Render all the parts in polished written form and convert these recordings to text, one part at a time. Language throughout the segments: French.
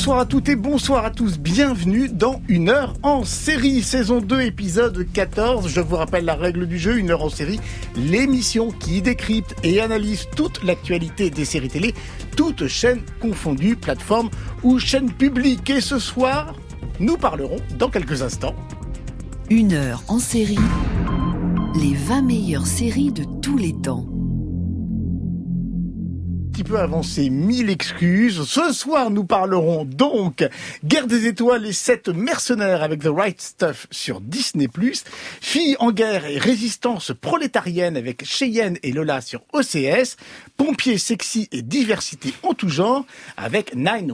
Bonsoir à toutes et bonsoir à tous, bienvenue dans Une heure en série, saison 2, épisode 14. Je vous rappelle la règle du jeu, Une heure en série, l'émission qui décrypte et analyse toute l'actualité des séries télé, toutes chaînes confondues, plateformes ou chaînes publiques. Et ce soir, nous parlerons dans quelques instants. Une heure en série, les 20 meilleures séries de tous les temps. Peu avancé, 1000 excuses. Ce soir, nous parlerons donc Guerre des étoiles et 7 mercenaires avec The Right Stuff sur Disney+, Filles en guerre et résistance prolétarienne avec Cheyenne et Lola sur OCS, Pompiers sexy et diversité en tout genre avec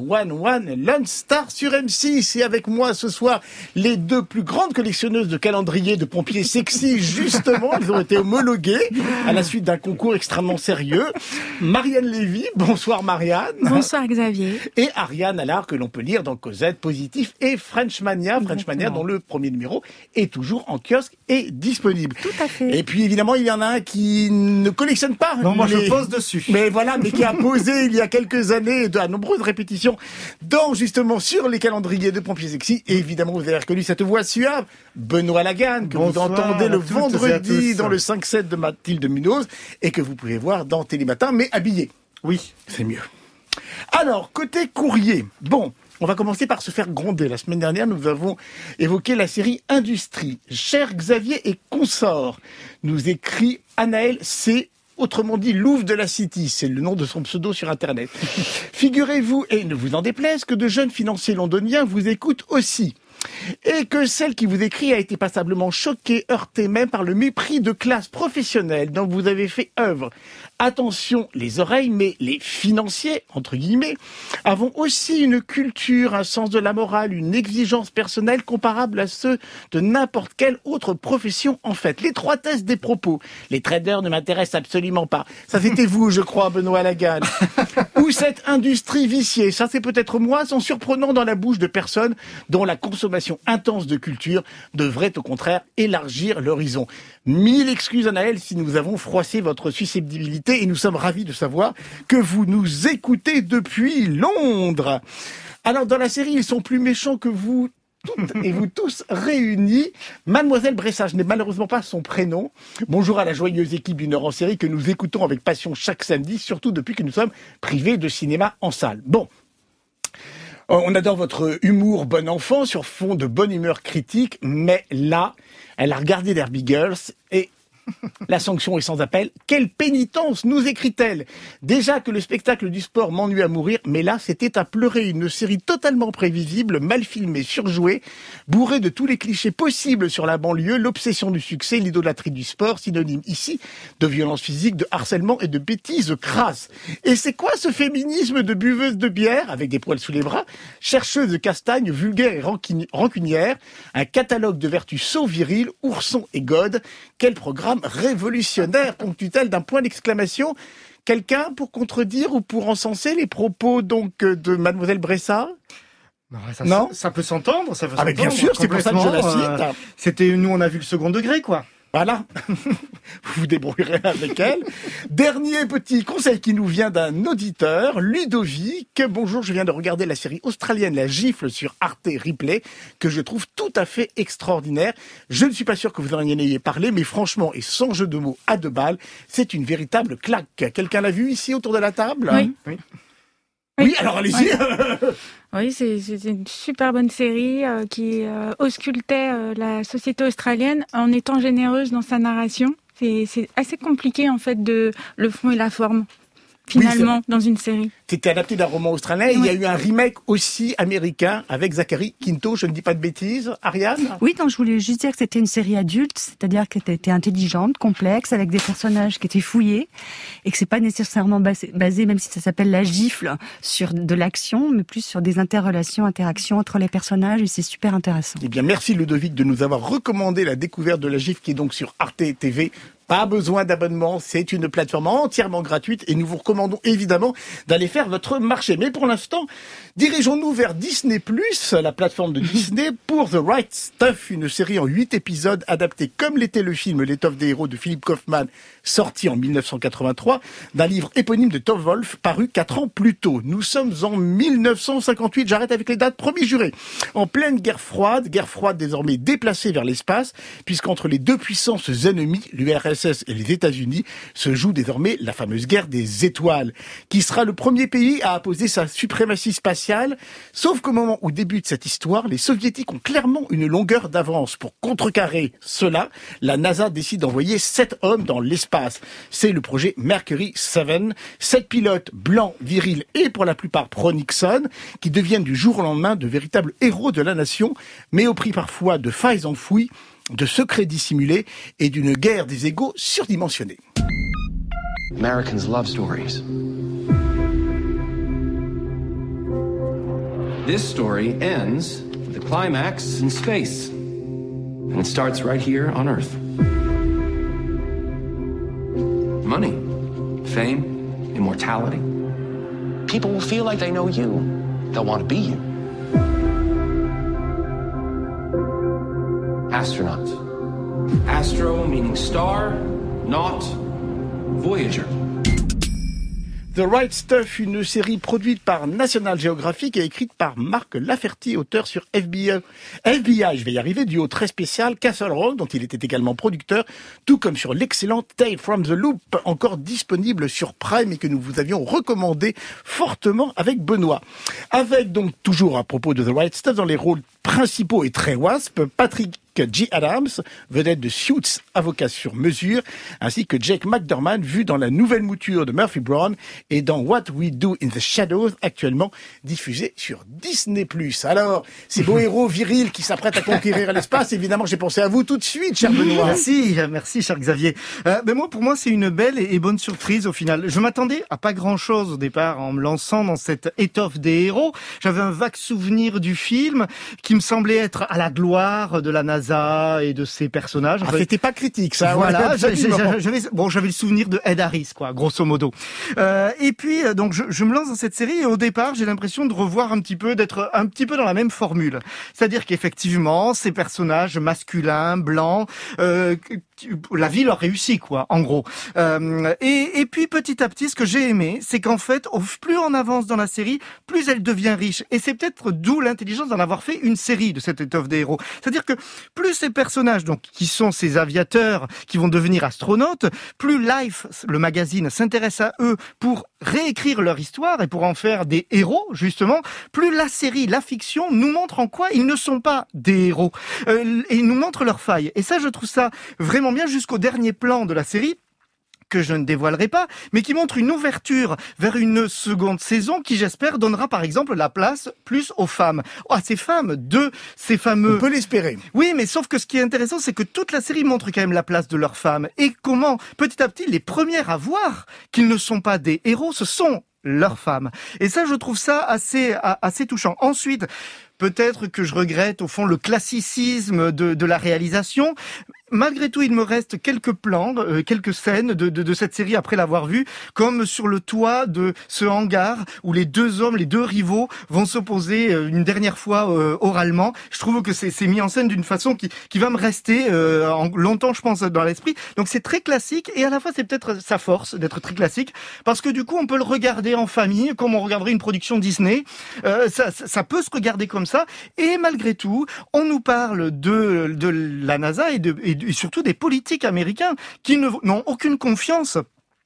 911 Lone Star sur M6. Et avec moi ce soir, les deux plus grandes collectionneuses de calendriers de pompiers sexy, justement, ils ont été homologués à la suite d'un concours extrêmement sérieux. Marianne Lévy. Bonsoir Marianne. Bonsoir Xavier. Et Ariane Allard, que l'on peut lire dans Cosette, Positif et Frenchmania. Frenchmania dont le premier numéro est toujours en kiosque et disponible. Tout à fait. Et puis évidemment, il y en a un qui ne collectionne pas. Non, moi je pose dessus. Mais voilà, mais qui a posé il y a quelques années de nombreuses répétitions justement sur les calendriers de Pompiers Sexy. Et évidemment, vous avez reconnu cette voix suave, Benoît Lagarde, que vous entendez le vendredi dans le 5-7 de Mathilde Munoz et que vous pouvez voir dans Télématin, mais habillé. Oui. C'est mieux. Alors, côté courrier, bon, on va commencer par se faire gronder. La semaine dernière, nous avons évoqué la série Industrie. Cher Xavier et consorts, nous écrit Anaël C., autrement dit Louvre de la City, c'est le nom de son pseudo sur Internet. Figurez-vous, et ne vous en déplaise, que de jeunes financiers londoniens vous écoutent aussi. Et que celle qui vous écrit a été passablement choquée, heurtée même par le mépris de classe professionnelle dont vous avez fait œuvre. Attention, les oreilles, mais les financiers, entre guillemets, avons aussi une culture, un sens de la morale, une exigence personnelle comparable à ceux de n'importe quelle autre profession en fait. L'étroitesse des propos. Les traders ne m'intéressent absolument pas. Ça c'était vous, je crois, Benoît Lagarde. Ou cette industrie viciée, ça c'est peut-être moi, sont surprenants dans la bouche de personnes dont la consommation intense de culture devrait au contraire élargir l'horizon. 1000 excuses Anaël si nous avons froissé votre susceptibilité et nous sommes ravis de savoir que vous nous écoutez depuis Londres. Alors dans la série, ils sont plus méchants que vous toutes et vous tous réunis. Mademoiselle Bressa, je n'ai malheureusement pas son prénom. Bonjour à la joyeuse équipe d'une heure en série que nous écoutons avec passion chaque samedi, surtout depuis que nous sommes privés de cinéma en salle. Bon. On adore votre humour bon enfant sur fond de bonne humeur critique, mais là, elle a regardé Derby Girls et la sanction est sans appel. Quelle pénitence, nous écrit-elle. Déjà que le spectacle du sport m'ennuie à mourir, mais là, c'était à pleurer. Une série totalement prévisible, mal filmée, surjouée, bourrée de tous les clichés possibles sur la banlieue, l'obsession du succès, l'idolâtrie du sport, synonyme ici de violence physique, de harcèlement et de bêtises crasses. Et c'est quoi ce féminisme de buveuse de bière, avec des poils sous les bras, chercheuse de castagne, vulgaire et rancunière, un catalogue de vertus so viriles, ourson et god. Quel programme révolutionnaire, ponctue-t-elle d'un point d'exclamation. Quelqu'un pour contredire ou pour encenser les propos donc de Mademoiselle Bressa? Non, ça peut s'entendre, ça peut s'entendre. Mais bien sûr, c'est pour ça que je la cite. C'était nous, on a vu le second degré, quoi. Voilà, vous vous débrouillerez avec elle. Dernier petit conseil qui nous vient d'un auditeur, Ludovic. Bonjour, je viens de regarder la série australienne La Gifle sur Arte Replay, que je trouve tout à fait extraordinaire. Je ne suis pas sûr que vous en ayez parlé, mais franchement, et sans jeu de mots à 2 balles, c'est une véritable claque. Quelqu'un l'a vu ici autour de la table? Oui. Oui, alors allez-y. Oui, c'est une super bonne série qui auscultait la société australienne en étant généreuse dans sa narration. C'est assez compliqué en fait de le fond et la forme. Finalement, dans une série. C'était adapté d'un roman australien. Il y a eu un remake aussi américain avec Zachary Quinto, je ne dis pas de bêtises. Ariane? Oui, donc je voulais juste dire que c'était une série adulte, c'est-à-dire qu'elle était intelligente, complexe, avec des personnages qui étaient fouillés, et que c'est pas nécessairement basé, même si ça s'appelle La Gifle, sur de l'action, mais plus sur des interactions entre les personnages, et c'est super intéressant. Eh bien, merci Ludovic de nous avoir recommandé la découverte de La Gifle, qui est donc sur Arte TV+. Pas besoin d'abonnement, c'est une plateforme entièrement gratuite et nous vous recommandons évidemment d'aller faire votre marché. Mais pour l'instant, dirigeons-nous vers Disney+, la plateforme de Disney, pour The Right Stuff, une série en 8 épisodes adaptée comme l'était le film L'étoffe des héros de Philip Kaufman, sorti en 1983, d'un livre éponyme de Tom Wolfe, paru 4 ans plus tôt. Nous sommes en 1958, j'arrête avec les dates, promis juré. En pleine guerre froide désormais déplacée vers l'espace, puisqu'entre les deux puissances ennemies, l'URSS et les États-Unis, se joue désormais la fameuse guerre des étoiles, qui sera le premier pays à apposer sa suprématie spatiale, sauf qu'au moment où débute cette histoire, les soviétiques ont clairement une longueur d'avance. Pour contrecarrer cela, la NASA décide d'envoyer 7 hommes dans l'espace. C'est le projet Mercury 7, 7 pilotes blancs, virils et pour la plupart pro-Nixon, qui deviennent du jour au lendemain de véritables héros de la nation, mais au prix parfois de failles enfouies, de secrets dissimulés et d'une guerre des égos surdimensionnée. Americans love stories. This story ends with a climax in space. And it starts right here on Earth. Money, fame, immortality. People will feel like they know you. They'll want to be you. Astronauts. Astro meaning star, not Voyager. The Right Stuff, une série produite par National Geographic et écrite par Marc Lafferty, auteur sur FBI, je vais y arriver, duo très spécial, Castle Rock, dont il était également producteur, tout comme sur l'excellent Tale from the Loop, encore disponible sur Prime et que nous vous avions recommandé fortement avec Benoît. Avec donc, toujours à propos de The Right Stuff, dans les rôles principaux et très wasp, Patrick G. Adams, vedette de Suits, avocat sur mesure, ainsi que Jake McDermott, vu dans la nouvelle mouture de Murphy Brown et dans What We Do in the Shadows, actuellement diffusé sur Disney+. Alors, ces beaux héros virils qui s'apprêtent à conquérir l'espace, évidemment, j'ai pensé à vous tout de suite, cher Benoît. Merci, cher Xavier. Pour moi, c'est une belle et bonne surprise au final. Je m'attendais à pas grand-chose au départ en me lançant dans cette étoffe des héros. J'avais un vague souvenir du film qui me semblait être à la gloire de la NASA et de ses personnages. C'était pas critique, ça. Voilà, j'avais le souvenir de Ed Harris, quoi, grosso modo. Et puis, donc, je me lance dans cette série et au départ, j'ai l'impression de revoir d'être un petit peu dans la même formule. C'est-à-dire qu'effectivement, ces personnages masculins, blancs, la vie leur réussit, quoi, en gros. Et puis, petit à petit, ce que j'ai aimé, c'est qu'en fait, plus on avance dans la série, plus elle devient riche. Et c'est peut-être d'où l'intelligence d'en avoir fait une série de cette étoffe des héros. C'est-à-dire que plus ces personnages, donc, qui sont ces aviateurs, qui vont devenir astronautes, plus Life, le magazine, s'intéresse à eux pour réécrire leur histoire et pour en faire des héros, justement, plus la série, la fiction, nous montre en quoi ils ne sont pas des héros. Et nous montre leurs failles. Et ça, je trouve ça vraiment bien jusqu'au dernier plan de la série, que je ne dévoilerai pas, mais qui montre une ouverture vers une seconde saison qui, j'espère, donnera par exemple la place plus aux femmes. À ces femmes, ces fameux... On peut l'espérer. Oui, mais sauf que ce qui est intéressant, c'est que toute la série montre quand même la place de leurs femmes et comment, petit à petit, les premières à voir qu'ils ne sont pas des héros, ce sont leurs femmes. Et ça, je trouve ça assez touchant. Ensuite, peut-être que je regrette au fond le classicisme de la réalisation. Malgré tout, il me reste quelques plans, quelques scènes de cette série après l'avoir vue, comme sur le toit de ce hangar où les deux hommes, les deux rivaux vont s'opposer une dernière fois oralement. Je trouve que c'est mis en scène d'une façon qui va me rester longtemps, je pense, dans l'esprit. Donc c'est très classique et à la fois c'est peut-être sa force d'être très classique parce que du coup on peut le regarder en famille comme on regarderait une production Disney. Ça peut se regarder comme ça et malgré tout on nous parle de la NASA et surtout des politiques américains qui n'ont aucune confiance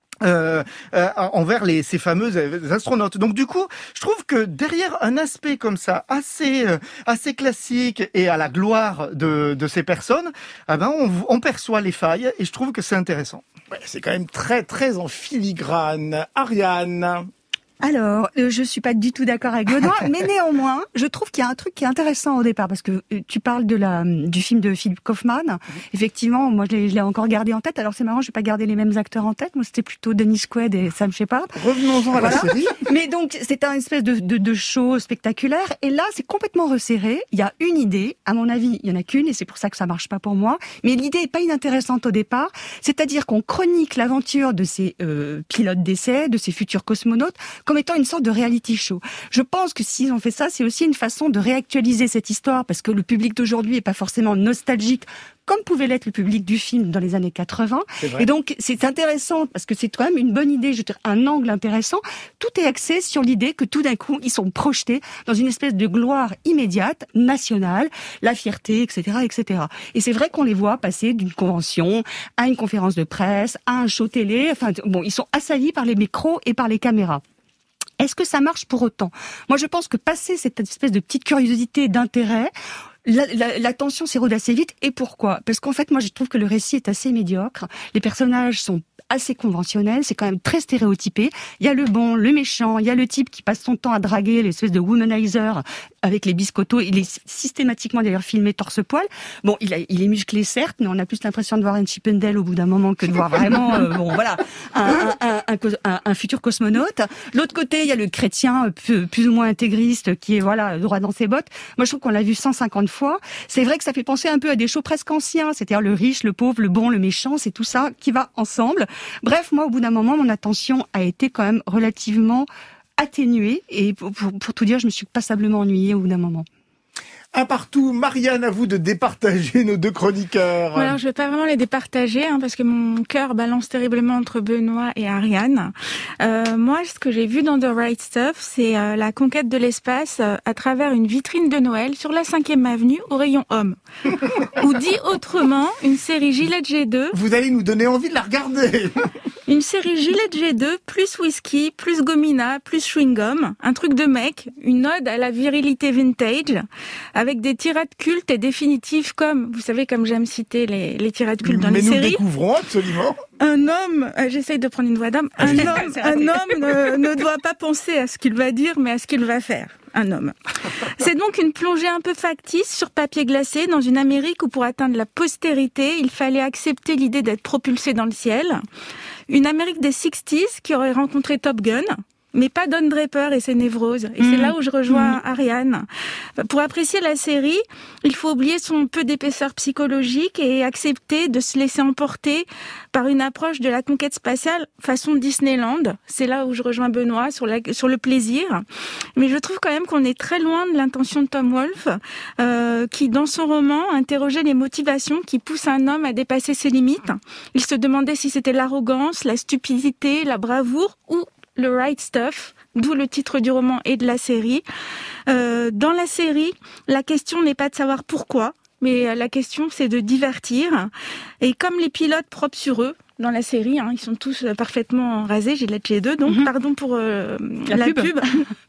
envers ces fameux astronautes. Donc du coup, je trouve que derrière un aspect comme ça, assez classique et à la gloire de ces personnes, on perçoit les failles et je trouve que c'est intéressant. Ouais, c'est quand même très très en filigrane. Ariane. Alors, je suis pas du tout d'accord avec Benoît, mais néanmoins, je trouve qu'il y a un truc qui est intéressant au départ, parce que tu parles du film de Philip Kaufman. Effectivement, moi, je l'ai encore gardé en tête. Alors, c'est marrant, je n'ai pas gardé les mêmes acteurs en tête. Moi, c'était plutôt Dennis Quaid et Sam Shepard. Revenons-en à la série. Mais donc, c'est un espèce de show spectaculaire. Et là, c'est complètement resserré. Il y a une idée. À mon avis, il y en a qu'une, et c'est pour ça que ça marche pas pour moi. Mais l'idée est pas inintéressante au départ. C'est-à-dire qu'on chronique l'aventure de ces pilotes d'essai, de ces futurs cosmonautes, comme étant une sorte de reality show. Je pense que s'ils ont fait ça, c'est aussi une façon de réactualiser cette histoire, parce que le public d'aujourd'hui est pas forcément nostalgique comme pouvait l'être le public du film dans les années 80. Et donc, c'est intéressant, parce que c'est quand même une bonne idée, je veux dire, un angle intéressant. Tout est axé sur l'idée que tout d'un coup, ils sont projetés dans une espèce de gloire immédiate, nationale, la fierté, etc., etc. Et c'est vrai qu'on les voit passer d'une convention à une conférence de presse, à un show télé. Enfin, bon, ils sont assaillis par les micros et par les caméras. Est-ce que ça marche pour autant ? Moi, je pense que passer cette espèce de petite curiosité, d'intérêt, la tension s'érode assez vite. Et pourquoi ? Parce qu'en fait, moi, je trouve que le récit est assez médiocre. Les personnages sont assez conventionnels, c'est quand même très stéréotypé. Il y a le bon, le méchant, il y a le type qui passe son temps à draguer l'espèce de womanizer avec les biscottos. Il est systématiquement d'ailleurs filmé torse-poil. Bon, il est musclé certes, mais on a plus l'impression de voir un Chippendale au bout d'un moment que de voir vraiment, un futur cosmonaute. L'autre côté, il y a le chrétien plus ou moins intégriste qui est droit dans ses bottes. Moi, je trouve qu'on l'a vu 150 fois. C'est vrai que ça fait penser un peu à des shows presque anciens, c'est-à-dire le riche, le pauvre, le bon, le méchant, c'est tout ça qui va ensemble. Bref, moi, au bout d'un moment, mon attention a été quand même relativement atténuée. Et pour tout dire, je me suis passablement ennuyée au bout d'un moment. Un partout, Marianne, à vous de départager nos deux chroniqueurs. Alors, je vais pas vraiment les départager, parce que mon cœur balance terriblement entre Benoît et Ariane. Moi, ce que j'ai vu dans The Right Stuff, c'est la conquête de l'espace à travers une vitrine de Noël sur la 5e avenue au rayon homme. Ou dit autrement, une série Gillette G2. Vous allez nous donner envie de la regarder. Une série Gillette G2, plus whisky, plus gomina, plus chewing-gum. Un truc de mec, une ode à la virilité vintage, avec des tirades cultes et définitives comme j'aime citer les tirades cultes dans les séries. Mais nous découvrons absolument. Un homme, j'essaye de prendre une voix d'homme, un homme ne doit pas penser à ce qu'il va dire, mais à ce qu'il va faire. Un homme. C'est donc une plongée un peu factice sur papier glacé dans une Amérique où pour atteindre la postérité, il fallait accepter l'idée d'être propulsé dans le ciel. Une Amérique des 60s qui aurait rencontré Top Gun, mais pas Don Draper et ses névroses. Et c'est là où je rejoins Ariane. Pour apprécier la série, il faut oublier son peu d'épaisseur psychologique et accepter de se laisser emporter par une approche de la conquête spatiale façon Disneyland. C'est là où je rejoins Benoît sur le plaisir. Mais je trouve quand même qu'on est très loin de l'intention de Tom Wolfe, qui, dans son roman, interrogeait les motivations qui poussent un homme à dépasser ses limites. Il se demandait si c'était l'arrogance, la stupidité, la bravoure ou le right stuff, d'où le titre du roman et de la série. Dans la série, la question n'est pas de savoir pourquoi, mais la question c'est de divertir. Et comme les pilotes propres sur eux, dans la série, ils sont tous parfaitement rasés, j'ai la G2, donc pardon pour la pub.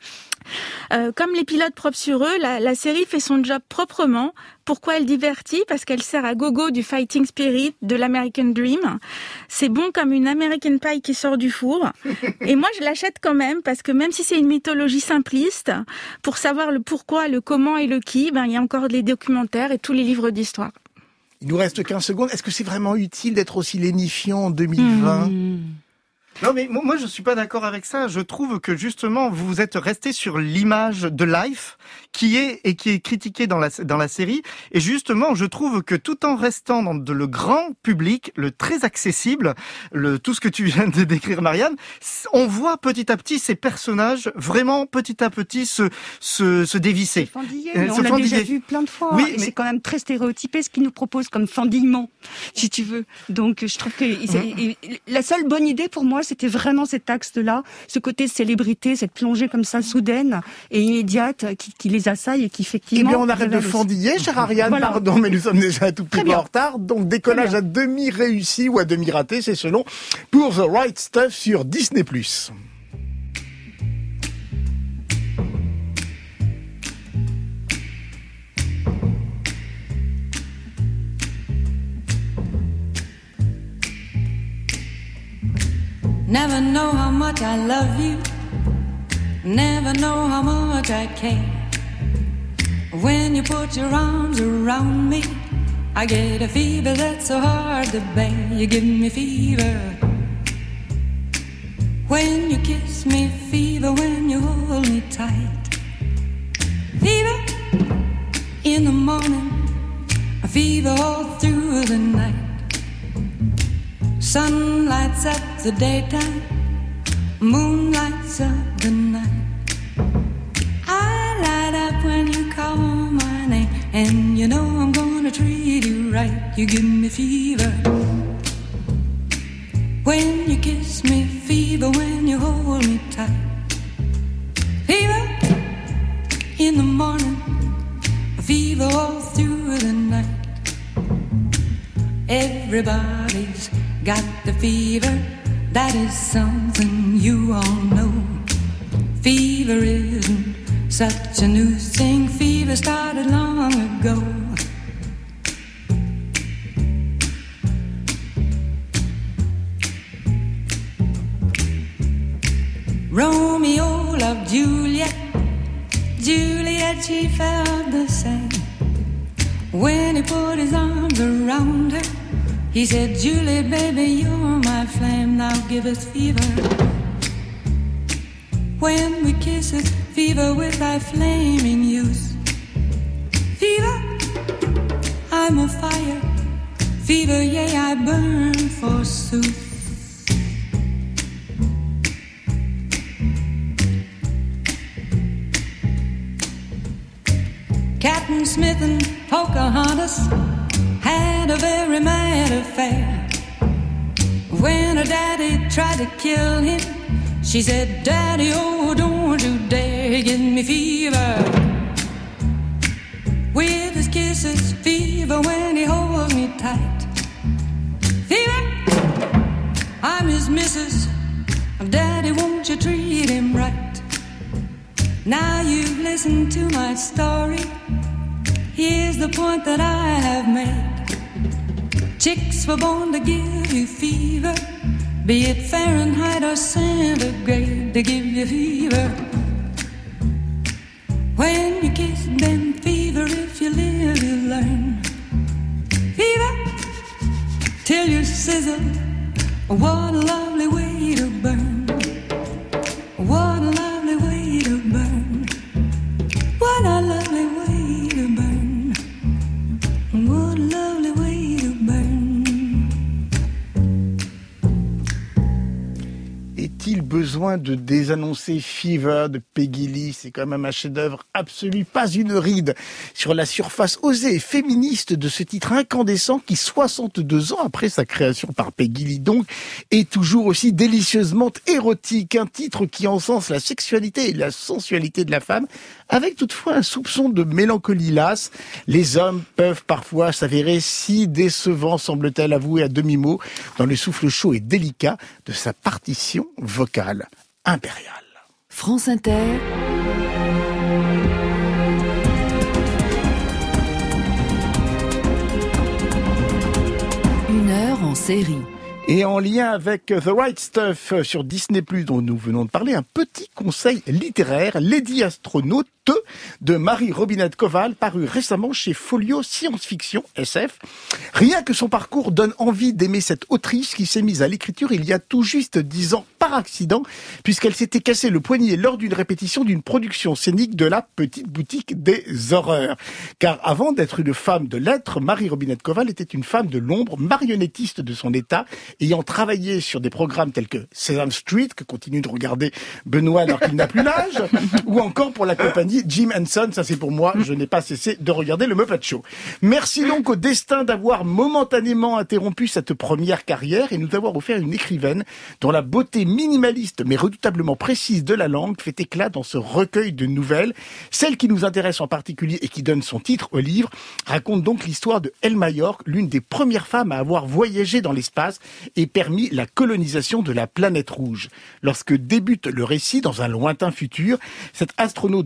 Comme les pilotes propres sur eux, la série fait son job proprement. Pourquoi elle divertit ? Parce qu'elle sert à gogo du fighting spirit, de l'American Dream. C'est bon comme une American Pie qui sort du four. Et moi, je l'achète quand même, parce que même si c'est une mythologie simpliste, pour savoir le pourquoi, le comment et le qui, il y a encore les documentaires et tous les livres d'histoire. Il nous reste 15 secondes. Est-ce que c'est vraiment utile d'être aussi lénifiant en 2020 Non, mais moi, je suis pas d'accord avec ça. Je trouve que, justement, vous êtes resté sur l'image de Life, qui est critiquée dans la série. Et justement, je trouve que tout en restant dans le grand public, le très accessible, tout ce que tu viens de décrire, Marianne, on voit petit à petit ces personnages vraiment petit à petit se dévisser. Fendiller, on l'a déjà vu plein de fois. Oui, mais c'est quand même très stéréotypé ce qu'ils nous proposent comme fendillement, si tu veux. Donc, je trouve que la seule bonne idée pour moi, c'était vraiment cet axe-là, ce côté célébrité, cette plongée comme ça soudaine et immédiate qui les assaille et qui effectivement... Eh bien, on arrête de fendiller, chère Ariane, voilà. Pardon, mais nous sommes déjà un tout petit peu en retard. Donc, décollage à demi réussi ou à demi raté, c'est selon, pour The Right Stuff sur Disney+. Never know how much I love you Never know how much I care. When you put your arms around me, I get a fever that's so hard to bear. You give me fever. When you kiss me, fever when you hold me tight. Fever in the morning, a fever all through the night. Sun lights up the daytime, moon lights up the night. I light up when you call my name, and you know I'm gonna treat you right. You give me fever when you kiss me, fever when you hold me tight. Fever in the morning, a fever all through the night. Everybody's got the fever, that is something you all know. Fever isn't such a new thing, fever started long ago. Romeo loved Juliet, Juliet, she felt the same. When he put his arms around her, he said, Juliet, baby, you're my flame, now give us fever. When we kiss it, fever with thy flaming youth. Fever, I'm a fire, fever, yea, I burn forsooth. Captain Smith and Pocahontas had a very mad affair. When her daddy tried to kill him, she said, Daddy, oh, don't you dare give me fever. With his kisses, fever when he holds me tight. Fever, I'm his missus. Daddy, won't you treat him right? Now you've listened to my story. Here's the point that I have made. Chicks were born to give you fever, be it Fahrenheit or centigrade, to give you fever. When you kiss them, fever, if you live, you learn. Fever, till you sizzle, what a lovely way to burn. What a lovely way to burn. What a lovely way to burn. What a lovely way to burn. Est-il besoin de désannoncer Fever de Peggy Lee? C'est quand même un chef-d'œuvre absolu, pas une ride sur la surface osée et féministe de ce titre incandescent qui, 62 ans après sa création par Peggy Lee donc, est toujours aussi délicieusement érotique. Un titre qui encense la sexualité et la sensualité de la femme, avec toutefois un soupçon de mélancolie lasse. Les hommes peuvent parfois s'avérer si décevants, semble-t-elle avouer à demi-mot, dans le souffle chaud et délicat de sa partition vocale impériale. France Inter. Une heure en série. Et en lien avec The Right Stuff sur Disney+, dont nous venons de parler, un petit conseil littéraire, Lady Astronaute de Mary Robinette Kowal, paru récemment chez Folio Science-Fiction SF. Rien que son parcours donne envie d'aimer cette autrice qui s'est mise à l'écriture il y a tout juste 10 ans par accident, puisqu'elle s'était cassé le poignet lors d'une répétition d'une production scénique de La Petite Boutique des Horreurs. Car avant d'être une femme de lettres, Mary Robinette Kowal était une femme de l'ombre, marionnettiste de son état, ayant travaillé sur des programmes tels que Sesame Street, que continue de regarder Benoît alors qu'il n'a plus l'âge, ou encore pour la compagnie Jim Henson. Ça c'est pour moi, je n'ai pas cessé de regarder le Muppet Show. Merci donc au destin d'avoir momentanément interrompu cette première carrière et nous avoir offert une écrivaine dont la beauté minimaliste mais redoutablement précise de la langue fait éclat dans ce recueil de nouvelles. Celle qui nous intéresse en particulier et qui donne son titre au livre raconte donc l'histoire de Elma York, l'une des premières femmes à avoir voyagé dans l'espace et permis la colonisation de la planète rouge. Lorsque débute le récit dans un lointain futur, cette astronaute vétéran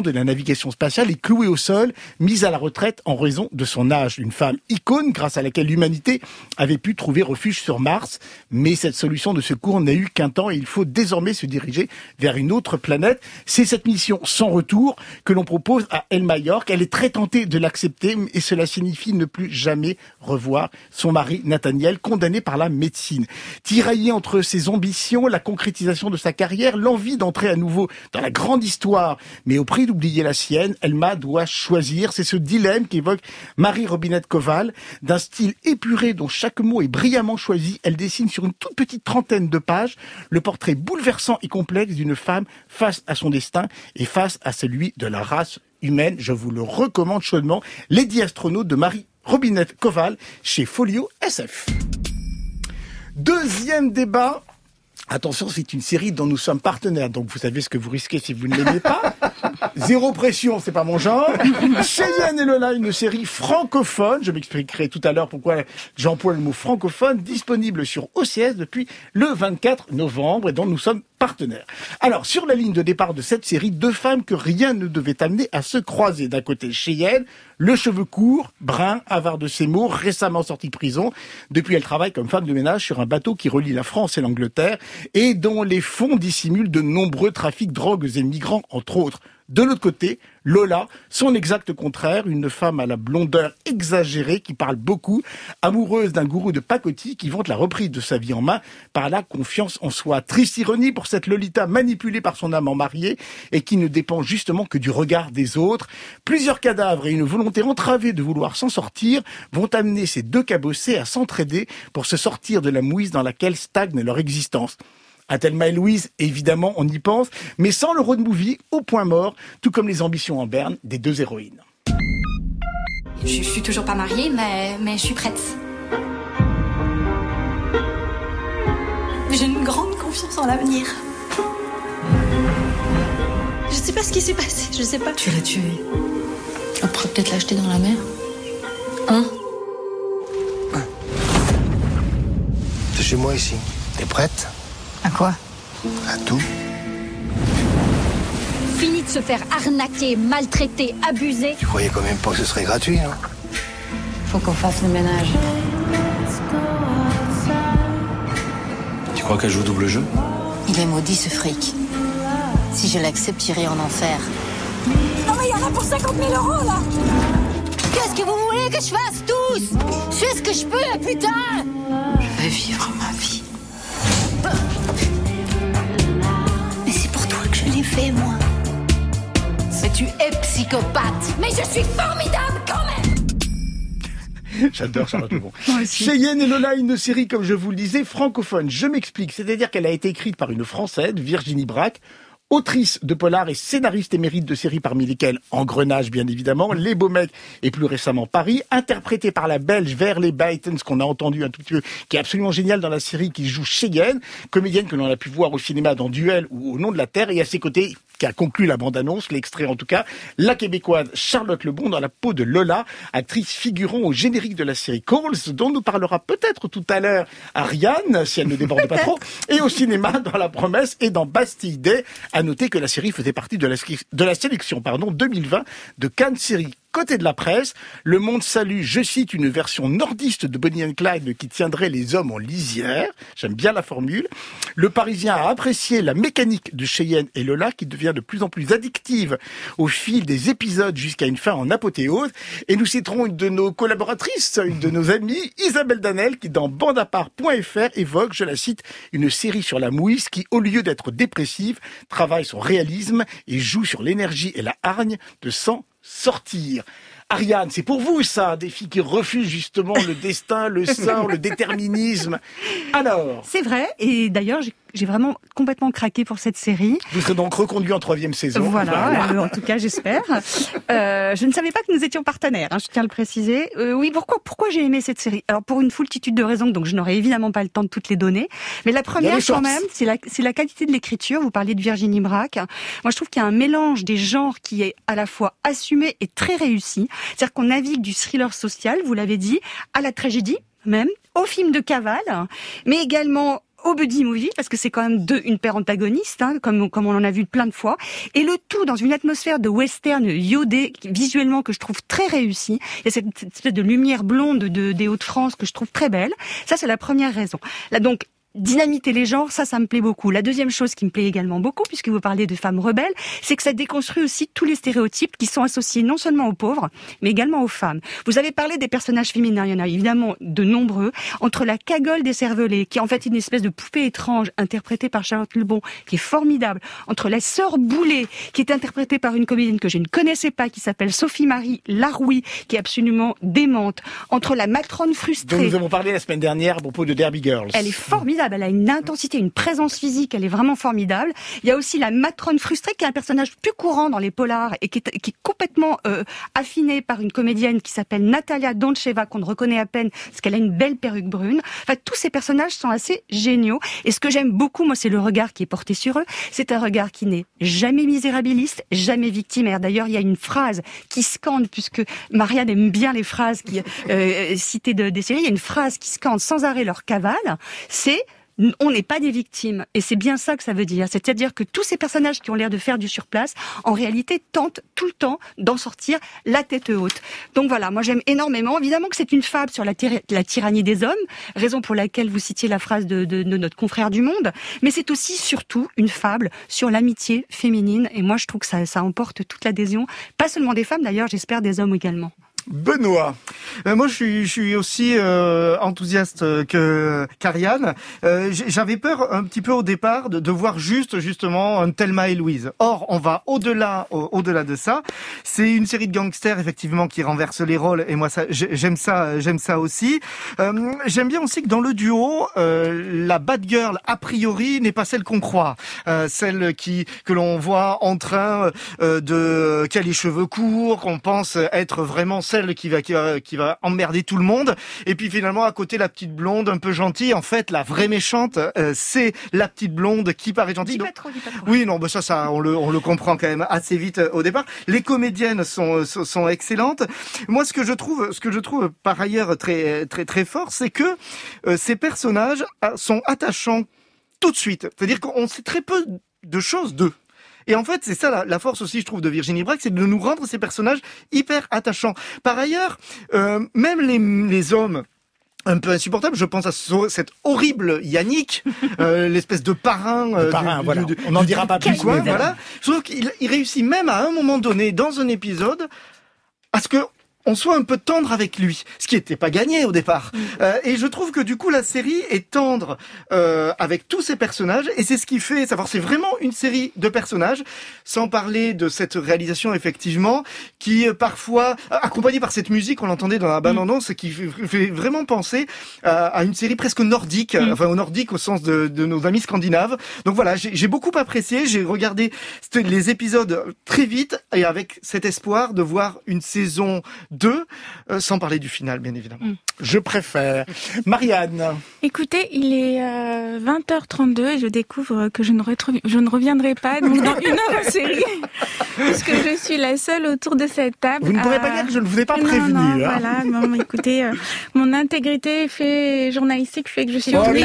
géant de la navigation spatiale, est clouée au sol, mise à la retraite en raison de son âge. Une femme icône grâce à laquelle l'humanité avait pu trouver refuge sur Mars. Mais cette solution de secours n'a eu qu'un temps et il faut désormais se diriger vers une autre planète. C'est cette mission sans retour que l'on propose à Elma York. Elle est très tentée de l'accepter et cela signifie ne plus jamais revoir son mari Nathaniel, condamné par la médecine. Tiraillé entre ses ambitions, la concrétisation de sa carrière, l'envie d'entrer à nouveau dans la grande histoire, mais au prix d'oublier la sienne, Elma doit choisir. C'est ce dilemme qu'évoque Mary Robinette Kowal. D'un style épuré dont chaque mot est brillamment choisi, elle dessine sur une toute petite trentaine de pages le portrait bouleversant et complexe d'une femme face à son destin et face à celui de la race humaine. Je vous le recommande chaudement. Lady Astronaute de Mary Robinette Kowal chez Folio SF. Deuxième débat. Attention, c'est une série dont nous sommes partenaires, donc vous savez ce que vous risquez si vous ne l'aimez pas. Zéro pression, c'est pas mon genre. Cheyenne et Lola, une série francophone. Je m'expliquerai tout à l'heure pourquoi j'emploie le mot francophone, disponible sur OCS depuis le 24 novembre et dont nous sommes partenaires. Alors, sur la ligne de départ de cette série, deux femmes que rien ne devait amener à se croiser. D'un côté, Cheyenne, le cheveu court, brun, avare de ses mots, récemment sortie de prison. Depuis, elle travaille comme femme de ménage sur un bateau qui relie la France et l'Angleterre et dont les fonds dissimulent de nombreux trafics, drogues et migrants, entre autres. De l'autre côté, Lola, son exact contraire, une femme à la blondeur exagérée qui parle beaucoup, amoureuse d'un gourou de pacotille qui vante la reprise de sa vie en main par la confiance en soi. Triste ironie pour cette Lolita manipulée par son amant marié et qui ne dépend justement que du regard des autres. Plusieurs cadavres et une volonté entravée de vouloir s'en sortir vont amener ces deux cabossés à s'entraider pour se sortir de la mouise dans laquelle stagne leur existence. À Thelma et Louise, évidemment, on y pense, mais sans le road movie au point mort, tout comme les ambitions en berne des deux héroïnes. Je suis toujours pas mariée, mais je suis prête. J'ai une grande confiance en l'avenir. Je sais pas ce qui s'est passé, je sais pas. Tu l'as tué. On pourrait peut-être l'acheter dans la mer. Hein? T'es chez moi ici. T'es prête? À quoi? À tout. Fini de se faire arnaquer, maltraiter, abuser. Tu croyais quand même pas que ce serait gratuit, hein? Faut qu'on fasse le ménage. Tu crois qu'elle joue double jeu? Il est maudit ce fric. Si je l'accepte, j'irai en enfer. Non mais il y en a pour 50 000 euros là. Qu'est-ce que vous voulez que je fasse tous? Je fais ce que je peux, putain! Je vais vivre ma vie. Mais c'est pour toi que je l'ai fait, moi. Mais tu es psychopathe. Mais je suis formidable quand même. J'adore Charlotte Lebon. Cheyenne et Lola, une série, comme je vous le disais, francophone. Je m'explique, c'est-à-dire qu'elle a été écrite par une Française, Virginie Braque, autrice de polar et scénariste émérite de séries parmi lesquelles Engrenage, bien évidemment, Les Beaux Mecs et plus récemment Paris, interprétée par la Belge Verle Buitens, qu'on a entendu un tout petit peu, qui est absolument géniale dans la série, qui joue Cheyenne, comédienne que l'on a pu voir au cinéma dans Duel ou Au nom de la Terre, et à ses côtés, qui a conclu la bande-annonce, l'extrait en tout cas, la québécoise Charlotte Lebon dans la peau de Lola, actrice figurant au générique de la série Calls, dont nous parlera peut-être tout à l'heure Ariane, si elle ne déborde pas trop, et au cinéma dans La Promesse et dans Bastille Day. À noter que la série faisait partie de la sélection 2020 de Cannes Série. Côté de la presse, Le Monde salue, je cite, une version nordiste de Bonnie and Clyde qui tiendrait les hommes en lisière. J'aime bien la formule. Le Parisien a apprécié la mécanique de Cheyenne et Lola qui devient de plus en plus addictive au fil des épisodes jusqu'à une fin en apothéose. Et nous citerons une de nos collaboratrices, une de nos amies, Isabelle Danel, qui dans bandeapart.fr évoque, je la cite, une série sur la mouise qui, au lieu d'être dépressive, travaille son réalisme et joue sur l'énergie et la hargne de s'en sortir. Ariane, c'est pour vous ça, des filles qui refusent justement le destin, le sort, le déterminisme. Alors, c'est vrai, et d'ailleurs j'ai vraiment complètement craqué pour cette série. Vous serez donc reconduit en 3e saison. Voilà. En tout cas j'espère. Je ne savais pas que nous étions partenaires, je tiens à le préciser. Oui, pourquoi j'ai aimé cette série? Alors pour une foultitude de raisons, donc je n'aurai évidemment pas le temps de toutes les donner. Mais la première quand même, c'est la qualité de l'écriture. Vous parliez de Virginie Braque. Moi je trouve qu'il y a un mélange des genres qui est à la fois assumé et très réussi. C'est-à-dire qu'on navigue du thriller social, vous l'avez dit, à la tragédie même, au film de cavale, mais également au buddy movie, parce que c'est quand même une paire antagoniste, hein, comme on en a vu plein de fois, et le tout dans une atmosphère de western iodé, visuellement que je trouve très réussi. Il y a cette espèce de lumière blonde des Hauts-de-France que je trouve très belle. Ça, c'est la première raison. Là, donc, dynamiter les genres, ça me plaît beaucoup. La deuxième chose qui me plaît également beaucoup, puisque vous parlez de femmes rebelles, c'est que ça déconstruit aussi tous les stéréotypes qui sont associés non seulement aux pauvres, mais également aux femmes. Vous avez parlé des personnages féminins, il y en a évidemment de nombreux, entre la cagole des cervelets, qui est en fait une espèce de poupée étrange, interprétée par Charlotte Lebon, qui est formidable, entre la sœur Boulet, qui est interprétée par une comédienne que je ne connaissais pas, qui s'appelle Sophie-Marie Laroui, qui est absolument démente, entre la matrone frustrée... dont nous avons parlé la semaine dernière à propos de Derby Girls. Elle est formidable. Elle a une intensité, une présence physique, elle est vraiment formidable. Il y a aussi la matrone frustrée, qui est un personnage plus courant dans les polars et qui est complètement affiné par une comédienne qui s'appelle Natalia Doncheva, qu'on ne reconnaît à peine parce qu'elle a une belle perruque brune. Enfin, tous ces personnages sont assez géniaux. Et ce que j'aime beaucoup, moi, c'est le regard qui est porté sur eux. C'est un regard qui n'est jamais misérabiliste, jamais victimaire. D'ailleurs, il y a une phrase qui scande, puisque Marianne aime bien les phrases qui citées des séries. Il y a une phrase qui scande sans arrêt leur cavale. C'est on n'est pas des victimes. Et c'est bien ça que ça veut dire. C'est-à-dire que tous ces personnages qui ont l'air de faire du surplace, en réalité, tentent tout le temps d'en sortir la tête haute. Donc voilà, moi j'aime énormément. Évidemment que c'est une fable sur la tyrannie des hommes, raison pour laquelle vous citiez la phrase de notre confrère du Monde. Mais c'est aussi, surtout, une fable sur l'amitié féminine. Et moi, je trouve que ça emporte toute l'adhésion. Pas seulement des femmes, d'ailleurs, j'espère des hommes également. Benoît. Moi, je suis aussi enthousiaste qu'Ariane. J'avais peur un petit peu au départ de voir justement un Thelma et Louise. Or, on va au-delà de ça. C'est une série de gangsters effectivement qui renverse les rôles, et moi j'aime ça aussi. J'aime bien aussi que dans le duo, la bad girl a priori n'est pas celle qu'on croit, celle que l'on voit en train qui a les cheveux courts, qu'on pense être vraiment celle qui va emmerder tout le monde, et puis finalement à côté la petite blonde un peu gentille. En fait, la vraie méchante, c'est la petite blonde qui paraît gentille. Dis pas trop. Oui, non, ça on le comprend quand même assez vite au départ. Les comédiennes sont excellentes. Moi, ce que je trouve par ailleurs très très très fort, c'est que ces personnages sont attachants tout de suite. C'est-à-dire qu'on sait très peu de choses d'eux. Et en fait, c'est ça la force aussi, je trouve, de Virginie Brac, c'est de nous rendre ces personnages hyper attachants. Par ailleurs, même les hommes un peu insupportable, je pense à cet horrible Yannick, l'espèce de parrain, voilà. On n'en dira pas plus, quoi, voilà. Sauf qu'il réussit même à un moment donné, dans un épisode, à ce que on soit un peu tendre avec lui, ce qui n'était pas gagné au départ. Et je trouve que du coup la série est tendre avec tous ces personnages, et c'est ce qui fait savoir, c'est vraiment une série de personnages, sans parler de cette réalisation effectivement qui parfois accompagnée par cette musique, on l'entendait dans la bande-annonce, qui fait vraiment penser à une série presque nordique, enfin au nordique au sens de nos amis scandinaves. Donc voilà, j'ai beaucoup apprécié, j'ai regardé les épisodes très vite et avec cet espoir de voir une saison 2, sans parler du final, bien évidemment. Je préfère. Marianne. Écoutez, il est 20h32 et je découvre que je ne reviendrai pas donc dans une heure en série, puisque je suis la seule autour de cette table. Vous ne pourrez pas dire que je ne vous ai pas prévenu. Non, voilà. Non, écoutez, mon intégrité journalistique fait que je suis obligée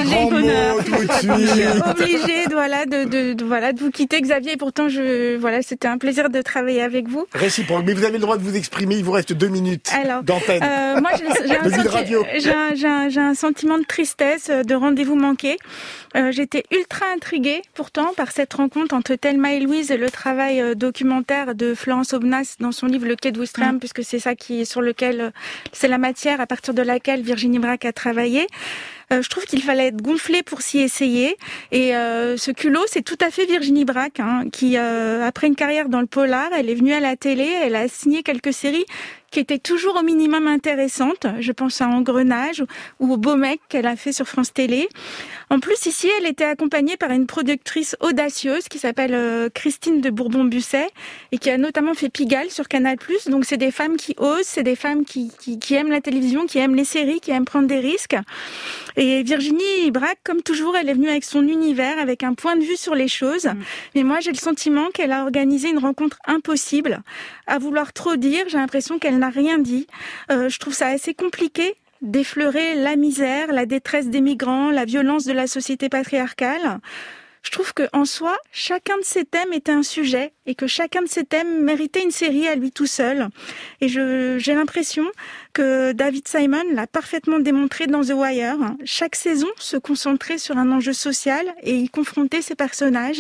de vous quitter, Xavier. Et pourtant, c'était un plaisir de travailler avec vous. Réciproque. Mais vous avez le droit de vous exprimer. Il vous reste 2 minutes d'antenne. Moi, j'ai un sentiment de tristesse, de rendez-vous manqué. J'étais ultra intriguée, pourtant, par cette rencontre entre Thelma et Louise et le travail documentaire de Florence Aubenas dans son livre Le Quai de Ouistreham, puisque c'est ça c'est la matière à partir de laquelle Virginie Brac a travaillé. Je trouve qu'il fallait être gonflé pour s'y essayer. Et ce culot, c'est tout à fait Virginie Brac, qui, après une carrière dans le polar, elle est venue à la télé, elle a signé quelques séries qui étaient toujours au minimum intéressantes. Je pense à Engrenage ou au Beau Mec qu'elle a fait sur France Télé. En plus, ici, elle était accompagnée par une productrice audacieuse qui s'appelle Christine de Bourbon-Busset et qui a notamment fait Pigalle sur Canal+. Donc, c'est des femmes qui osent, c'est des femmes qui aiment la télévision, qui aiment les séries, qui aiment prendre des risques. Et Virginie Brac, comme toujours, elle est venue avec son univers, avec un point de vue sur les choses. Mais moi, j'ai le sentiment qu'elle a organisé une rencontre impossible. À vouloir trop dire, j'ai l'impression qu'elle n'a rien dit. Je trouve ça assez compliqué d'effleurer la misère, la détresse des migrants, la violence de la société patriarcale. Je trouve qu'en soi, chacun de ces thèmes était un sujet et que chacun de ces thèmes méritait une série à lui tout seul. Et j'ai l'impression que David Simon l'a parfaitement démontré dans The Wire. Chaque saison se concentrait sur un enjeu social et y confrontait ses personnages.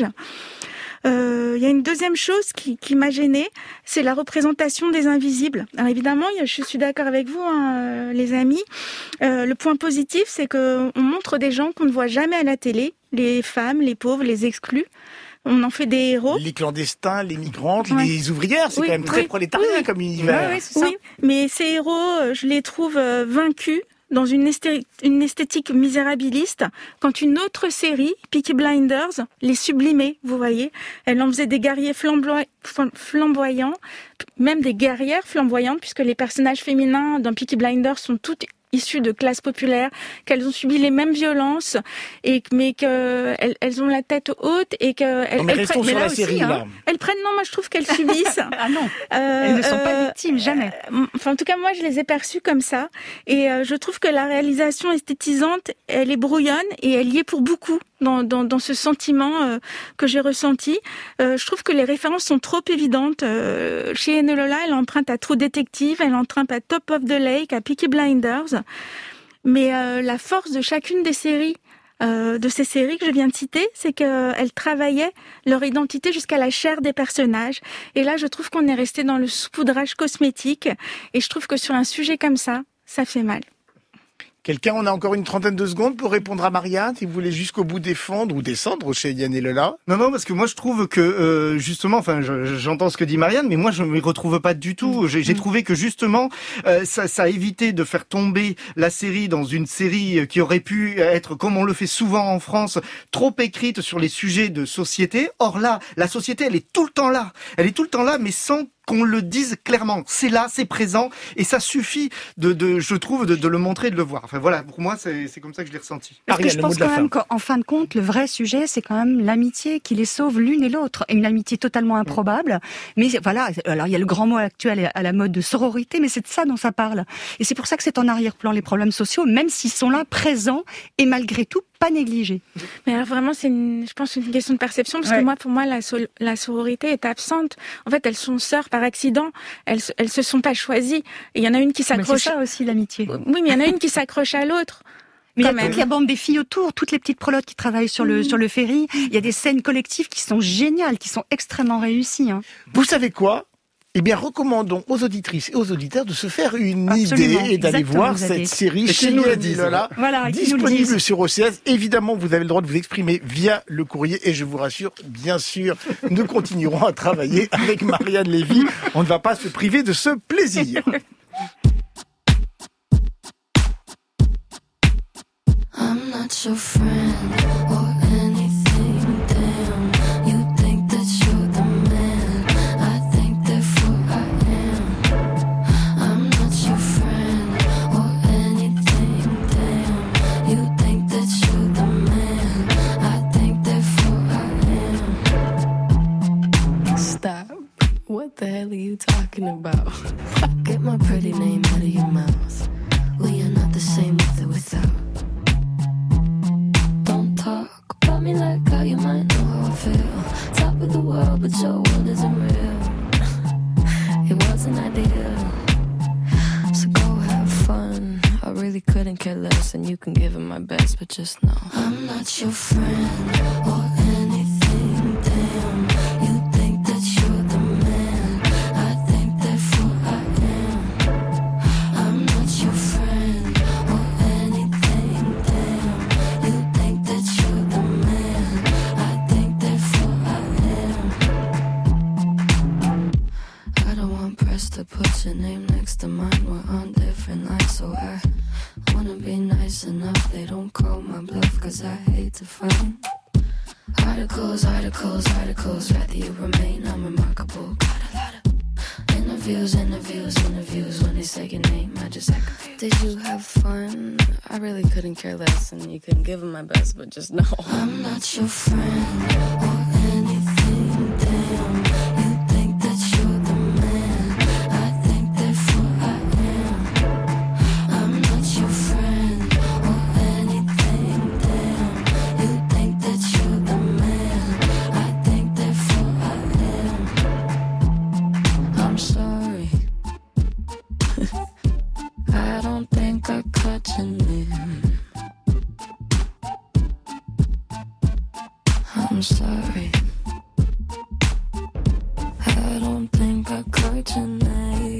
Il y a une deuxième chose qui m'a gênée, c'est la représentation des invisibles. Alors évidemment, je suis d'accord avec vous, les amis. Le point positif, c'est qu'on montre des gens qu'on ne voit jamais à la télé, les femmes, les pauvres, les exclus. On en fait des héros. Les clandestins, les migrantes, les ouvrières, c'est quand même très prolétarien comme univers. Oui, c'est ça. Mais ces héros, je les trouve vaincus dans une esthétique misérabiliste, quand une autre série, Peaky Blinders, les sublimait, vous voyez. Elle en faisait des guerriers flamboyants, même des guerrières flamboyantes, puisque les personnages féminins dans Peaky Blinders sont toutes issues de classes populaires, qu'elles ont subi les mêmes violences, mais qu'elles ont la tête haute et qu'elles restons sur la série, là. Elles prennent, non, moi je trouve qu'elles subissent. Ah non, elles ne sont pas victimes, jamais. Enfin, en tout cas, moi je les ai perçues comme ça, et je trouve que la réalisation esthétisante, elle est brouillonne et elle y est pour beaucoup dans ce sentiment que j'ai ressenti. Je trouve que les références sont trop évidentes. Chez Enola, elle emprunte à True Detective, elle emprunte à Top of the Lake, à Peaky Blinders. Mais la force de chacune des séries, de ces séries que je viens de citer, c'est qu'elles travaillaient leur identité jusqu'à la chair des personnages. Et là, je trouve qu'on est resté dans le saupoudrage cosmétique. Et je trouve que sur un sujet comme ça fait mal. Quelqu'un, on a encore une trentaine de secondes pour répondre à Marianne, si vous voulez jusqu'au bout défendre ou descendre chez Yann et Lola. Non, parce que moi je trouve que justement, enfin, j'entends ce que dit Marianne, mais moi je ne m'y retrouve pas du tout. J'ai trouvé que justement, ça a évité de faire tomber la série dans une série qui aurait pu être, comme on le fait souvent en France, trop écrite sur les sujets de société. Or là, la société, elle est tout le temps là. Elle est tout le temps là, mais sans qu'on le dise clairement. C'est là, c'est présent, et ça suffit je trouve, de le montrer et de le voir. Enfin voilà, pour moi, c'est comme ça que je l'ai ressenti. Parce que je pense quand même qu'en fin de compte, le vrai sujet, c'est quand même l'amitié qui les sauve l'une et l'autre. Et une amitié totalement improbable. Mais voilà, alors il y a le grand mot actuel à la mode de sororité, mais c'est de ça dont ça parle. Et c'est pour ça que c'est en arrière-plan, les problèmes sociaux, même s'ils sont là, présents, et malgré tout, pas négligés. Mais alors vraiment, je pense, une question de perception, parce que pour moi, la sororité est absente. En fait, elles sont sœurs par accident. Elles se sont pas choisies. Et il y en a une qui s'accroche. C'est ça aussi l'amitié. Oui, mais il y en a une qui s'accroche à l'autre. Mais il y a toute la bande des filles autour, toutes les petites prelottes qui travaillent sur le ferry. Il y a des scènes collectives qui sont géniales, qui sont extrêmement réussies. Vous savez quoi ? Eh bien, recommandons aux auditrices et aux auditeurs de se faire une idée et d'aller voir cette série chez Yann et Lola, disponible sur OCS. Évidemment, vous avez le droit de vous exprimer via le courrier, et je vous rassure, bien sûr, nous continuerons à travailler avec Marianne Lévy. On ne va pas se priver de ce plaisir. I'm not your friend or anything, damn. You think that you're the man, I think therefore I am. I'm not your friend or anything, damn. You think that you're the man, I think therefore I am. Stop. What the hell are you talking about? Get my pretty name out of your mouth. We are not the same with or without. Talk about me like how you might know how I feel. Top of the world, but your world isn't real. It wasn't ideal. So go have fun. I really couldn't care less, and you can give it my best, but just know I'm not your friend or anything, damn. You think that you're the man, I think therefore I am. I'm not your friend or anything, damn. You think that you're the man, I think therefore I am. I don't want press to put your name next to mine. We're on different lines, so I wanna be nice enough. They don't call my bluff, cause I hate to find articles, rather you remain unremarkable. Got a lot of interviews. When they say your name, I just act confused. Did you have fun? I really couldn't care less, and you couldn't give them my best, but just know I'm not your friend or anything, damn. You think that you're the man, I think therefore I am. I'm not your I'm sorry. I don't think I cried tonight.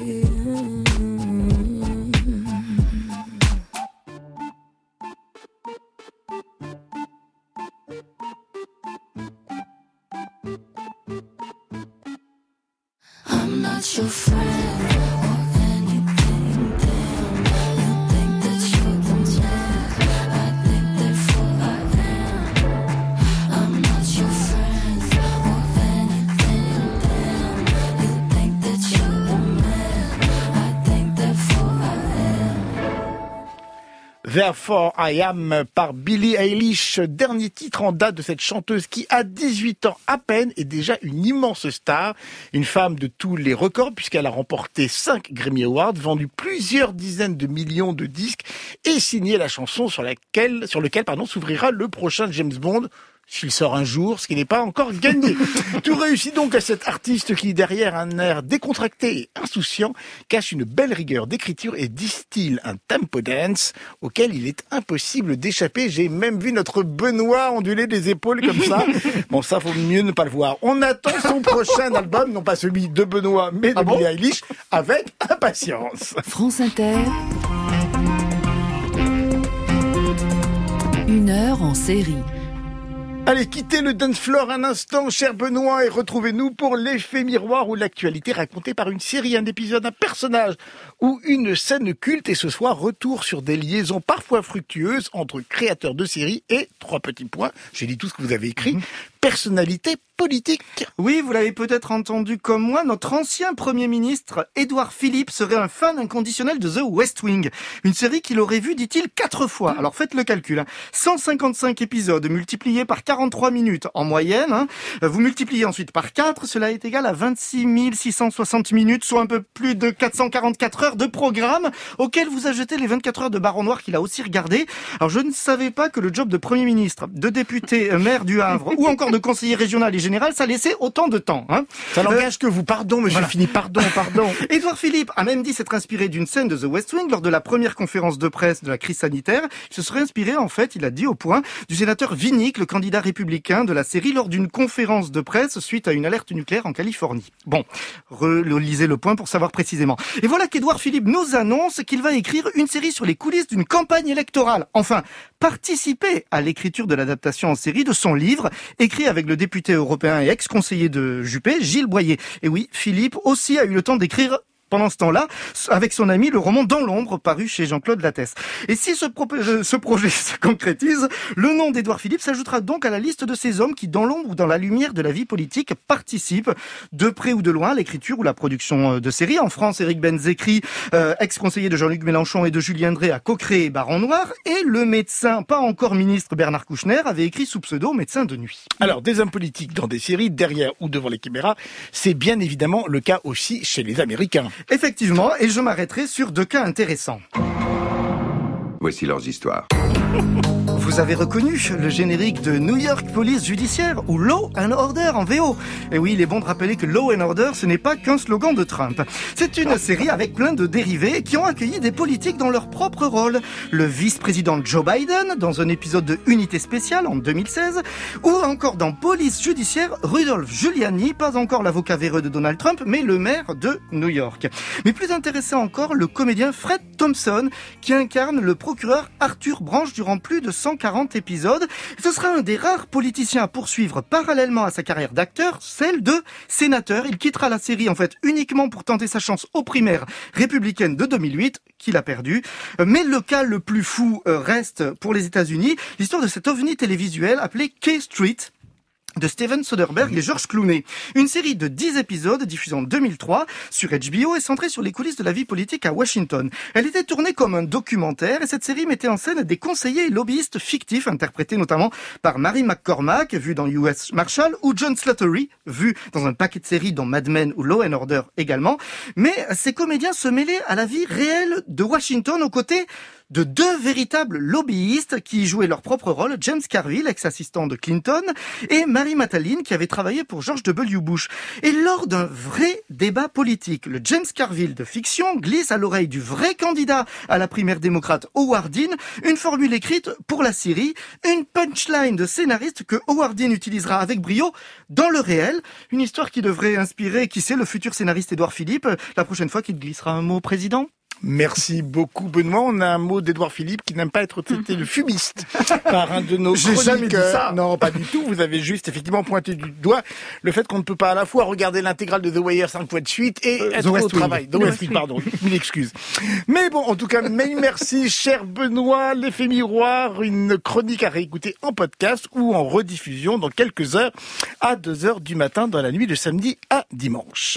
I'm not your friend or anything, damn. You think that you're the man, I think therefore I am. I'm not your friend or anything, damn. You think that you're the man, I think therefore I am. Therefore I Am par Billie Eilish, dernier titre en date de cette chanteuse qui, à 18 ans à peine, est déjà une immense star, une femme de tous les records puisqu'elle a remporté 5 Grammy Awards, vendu plusieurs dizaines de millions de disques et signé la chanson sur lequel s'ouvrira le prochain James Bond, s'il sort un jour, ce qui n'est pas encore gagné. Tout réussit donc à cet artiste qui, derrière un air décontracté et insouciant, cache une belle rigueur d'écriture et distille un tempo dance auquel il est impossible d'échapper. J'ai même vu notre Benoît onduler des épaules comme ça. Bon, ça, faut mieux ne pas le voir. On attend son prochain album, non pas celui de Benoît, mais de Billie Eilish, avec impatience. France Inter. 1 heure en série. Allez, quittez le dance floor un instant, cher Benoît, et retrouvez-nous pour l'effet miroir où l'actualité racontée par une série, un épisode, un personnage ou une scène culte. Et ce soir, retour sur des liaisons parfois fructueuses entre créateurs de séries et, 3 petits points, j'ai dit tout ce que vous avez écrit, personnalité politique. Oui, vous l'avez peut-être entendu comme moi, notre ancien Premier ministre, Édouard Philippe, serait un fan inconditionnel de The West Wing. Une série qu'il aurait vue, dit-il, 4 fois. Alors faites le calcul. 155 épisodes multipliés par 43 minutes en moyenne. Vous multipliez ensuite par 4, cela est égal à 26 660 minutes, soit un peu plus de 444 heures de programme, auquel vous ajoutez les 24 heures de Baron Noir qu'il a aussi regardé. Alors je ne savais pas que le job de Premier ministre, de député maire du Havre, ou encore de conseiller régional et général, ça laissait autant de temps. Ça n'engage que vous. Pardon, monsieur Philippe, pardon. Édouard Philippe a même dit s'être inspiré d'une scène de The West Wing lors de la première conférence de presse de la crise sanitaire. Il se serait inspiré, en fait, il a dit au point, du sénateur Winnick, le candidat républicain de la série, lors d'une conférence de presse suite à une alerte nucléaire en Californie. Bon, relisez le point pour savoir précisément. Et voilà qu'Édouard Philippe nous annonce qu'il va écrire une série sur les coulisses d'une campagne électorale. Enfin, participer à l'écriture de l'adaptation en série de son livre, écrit avec le député européen et ex-conseiller de Juppé, Gilles Boyer. Et oui, Philippe aussi a eu le temps d'écrire pendant ce temps-là, avec son ami, le roman Dans l'ombre, paru chez Jean-Claude Lattès. Et si ce projet se concrétise, le nom d'Édouard Philippe s'ajoutera donc à la liste de ces hommes qui, dans l'ombre ou dans la lumière de la vie politique, participent de près ou de loin à l'écriture ou la production de séries. En France, Éric Benzekri, ex-conseiller de Jean-Luc Mélenchon et de Julien Drey, a co-créé Baron Noir, et le médecin, pas encore ministre, Bernard Kouchner, avait écrit sous pseudo Médecin de nuit. Alors, des hommes politiques dans des séries, derrière ou devant les caméras, c'est bien évidemment le cas aussi chez les Américains. Effectivement, et je m'arrêterai sur 2 cas intéressants. Voici leurs histoires. Vous avez reconnu le générique de New York Police Judiciaire ou Law and Order en VO. Et oui, il est bon de rappeler que Law and Order, ce n'est pas qu'un slogan de Trump. C'est une série avec plein de dérivés qui ont accueilli des politiques dans leur propre rôle. Le vice-président Joe Biden, dans un épisode de Unité spéciale en 2016, ou encore dans Police Judiciaire, Rudolph Giuliani, pas encore l'avocat véreux de Donald Trump, mais le maire de New York. Mais plus intéressant encore, le comédien Fred Thompson, qui incarne le procureur Arthur Branch durant plus de 140 épisodes. Ce sera un des rares politiciens à poursuivre parallèlement à sa carrière d'acteur, celle de sénateur. Il quittera la série en fait uniquement pour tenter sa chance aux primaires républicaines de 2008, qu'il a perdu. Mais le cas le plus fou reste pour les États-Unis, l'histoire de cet ovni télévisuel appelé K-Street, de Steven Soderbergh et George Clooney. Une série de 10 épisodes diffusée en 2003 sur HBO est centrée sur les coulisses de la vie politique à Washington. Elle était tournée comme un documentaire et cette série mettait en scène des conseillers et lobbyistes fictifs interprétés notamment par Mary McCormack, vue dans US Marshal, ou John Slattery, vu dans un paquet de séries dont Mad Men ou Law and Order également. Mais ces comédiens se mêlaient à la vie réelle de Washington aux côtés de deux véritables lobbyistes qui jouaient leur propre rôle, James Carville, ex-assistant de Clinton, et Mary Matalin, qui avait travaillé pour George W. Bush. Et lors d'un vrai débat politique, le James Carville de fiction glisse à l'oreille du vrai candidat à la primaire démocrate, Howard Dean, une formule écrite pour la série, une punchline de scénariste que Howard Dean utilisera avec brio dans le réel. Une histoire qui devrait inspirer, qui sait, le futur scénariste Édouard Philippe, la prochaine fois qu'il glissera un mot au président. Merci beaucoup, Benoît. On a un mot d'Édouard Philippe qui n'aime pas être traité de fumiste par un de nos chroniqueurs. J'ai jamais dit ça. Non, pas du tout. Vous avez juste effectivement pointé du doigt le fait qu'on ne peut pas à la fois regarder l'intégrale de The Wire 5 fois de suite et être au travail. The West Wing, pardon. Mille excuses. Mais bon, en tout cas, merci, cher Benoît. L'effet miroir, une chronique à réécouter en podcast ou en rediffusion dans quelques heures à 2h du matin dans la nuit de samedi à dimanche.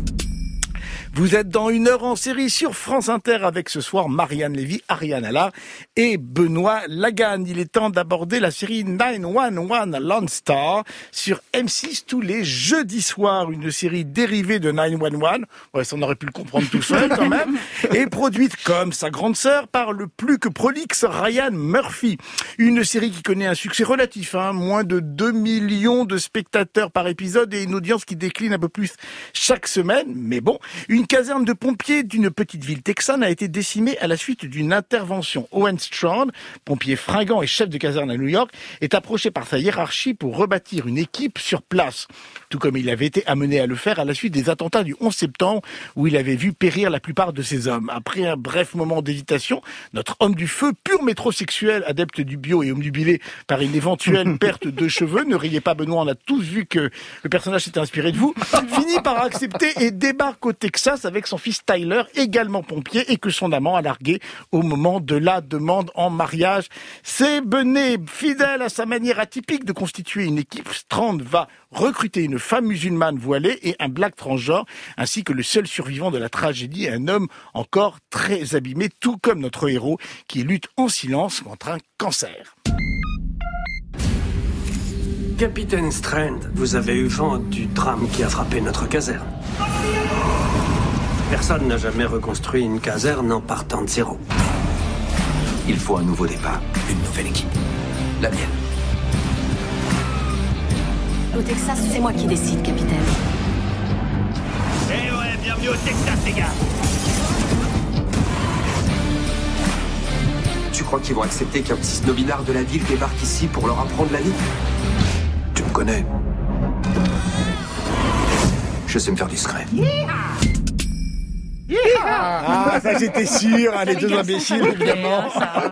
Vous êtes dans Une heure en série sur France Inter avec ce soir Marianne Lévy, Ariane Alla et Benoît Laganne. Il est temps d'aborder la série 911 Lone Star sur M6 tous les jeudis soirs. Une série dérivée de 911. Ouais, ça on aurait pu le comprendre tout seul quand même. Et produite comme sa grande sœur par le plus que prolixe Ryan Murphy. Une série qui connaît un succès relatif, moins de 2 millions de spectateurs par épisode et une audience qui décline un peu plus chaque semaine. Mais bon, une caserne de pompiers d'une petite ville texane a été décimée à la suite d'une intervention. Owen Strachan, pompier fringant et chef de caserne à New York, est approché par sa hiérarchie pour rebâtir une équipe sur place. Tout comme il avait été amené à le faire à la suite des attentats du 11 septembre où il avait vu périr la plupart de ses hommes. Après un bref moment d'hésitation, notre homme du feu, pur métrosexuel, adepte du bio et omnubilé par une éventuelle perte de cheveux, ne riez pas Benoît, on a tous vu que le personnage s'était inspiré de vous, finit par accepter et débarque au Texas avec son fils Tyler, également pompier, et que son amant a largué au moment de la demande en mariage. C'est Benet, fidèle à sa manière atypique de constituer une équipe. Strand va recruter une femme musulmane voilée et un black transgenre, ainsi que le seul survivant de la tragédie, un homme encore très abîmé, tout comme notre héros, qui lutte en silence contre un cancer. Capitaine Strand, vous avez eu vent du drame qui a frappé notre caserne. Personne n'a jamais reconstruit une caserne en partant de zéro. Il faut un nouveau départ, une nouvelle équipe. La mienne. Au Texas, c'est moi qui décide, capitaine. Eh ouais, bienvenue au Texas, les gars. Tu crois qu'ils vont accepter qu'un petit snobinard de la ville débarque ici pour leur apprendre la vie? Tu me connais. Je sais me faire discret. Ah, ça j'étais sûr, les deux imbéciles évidemment.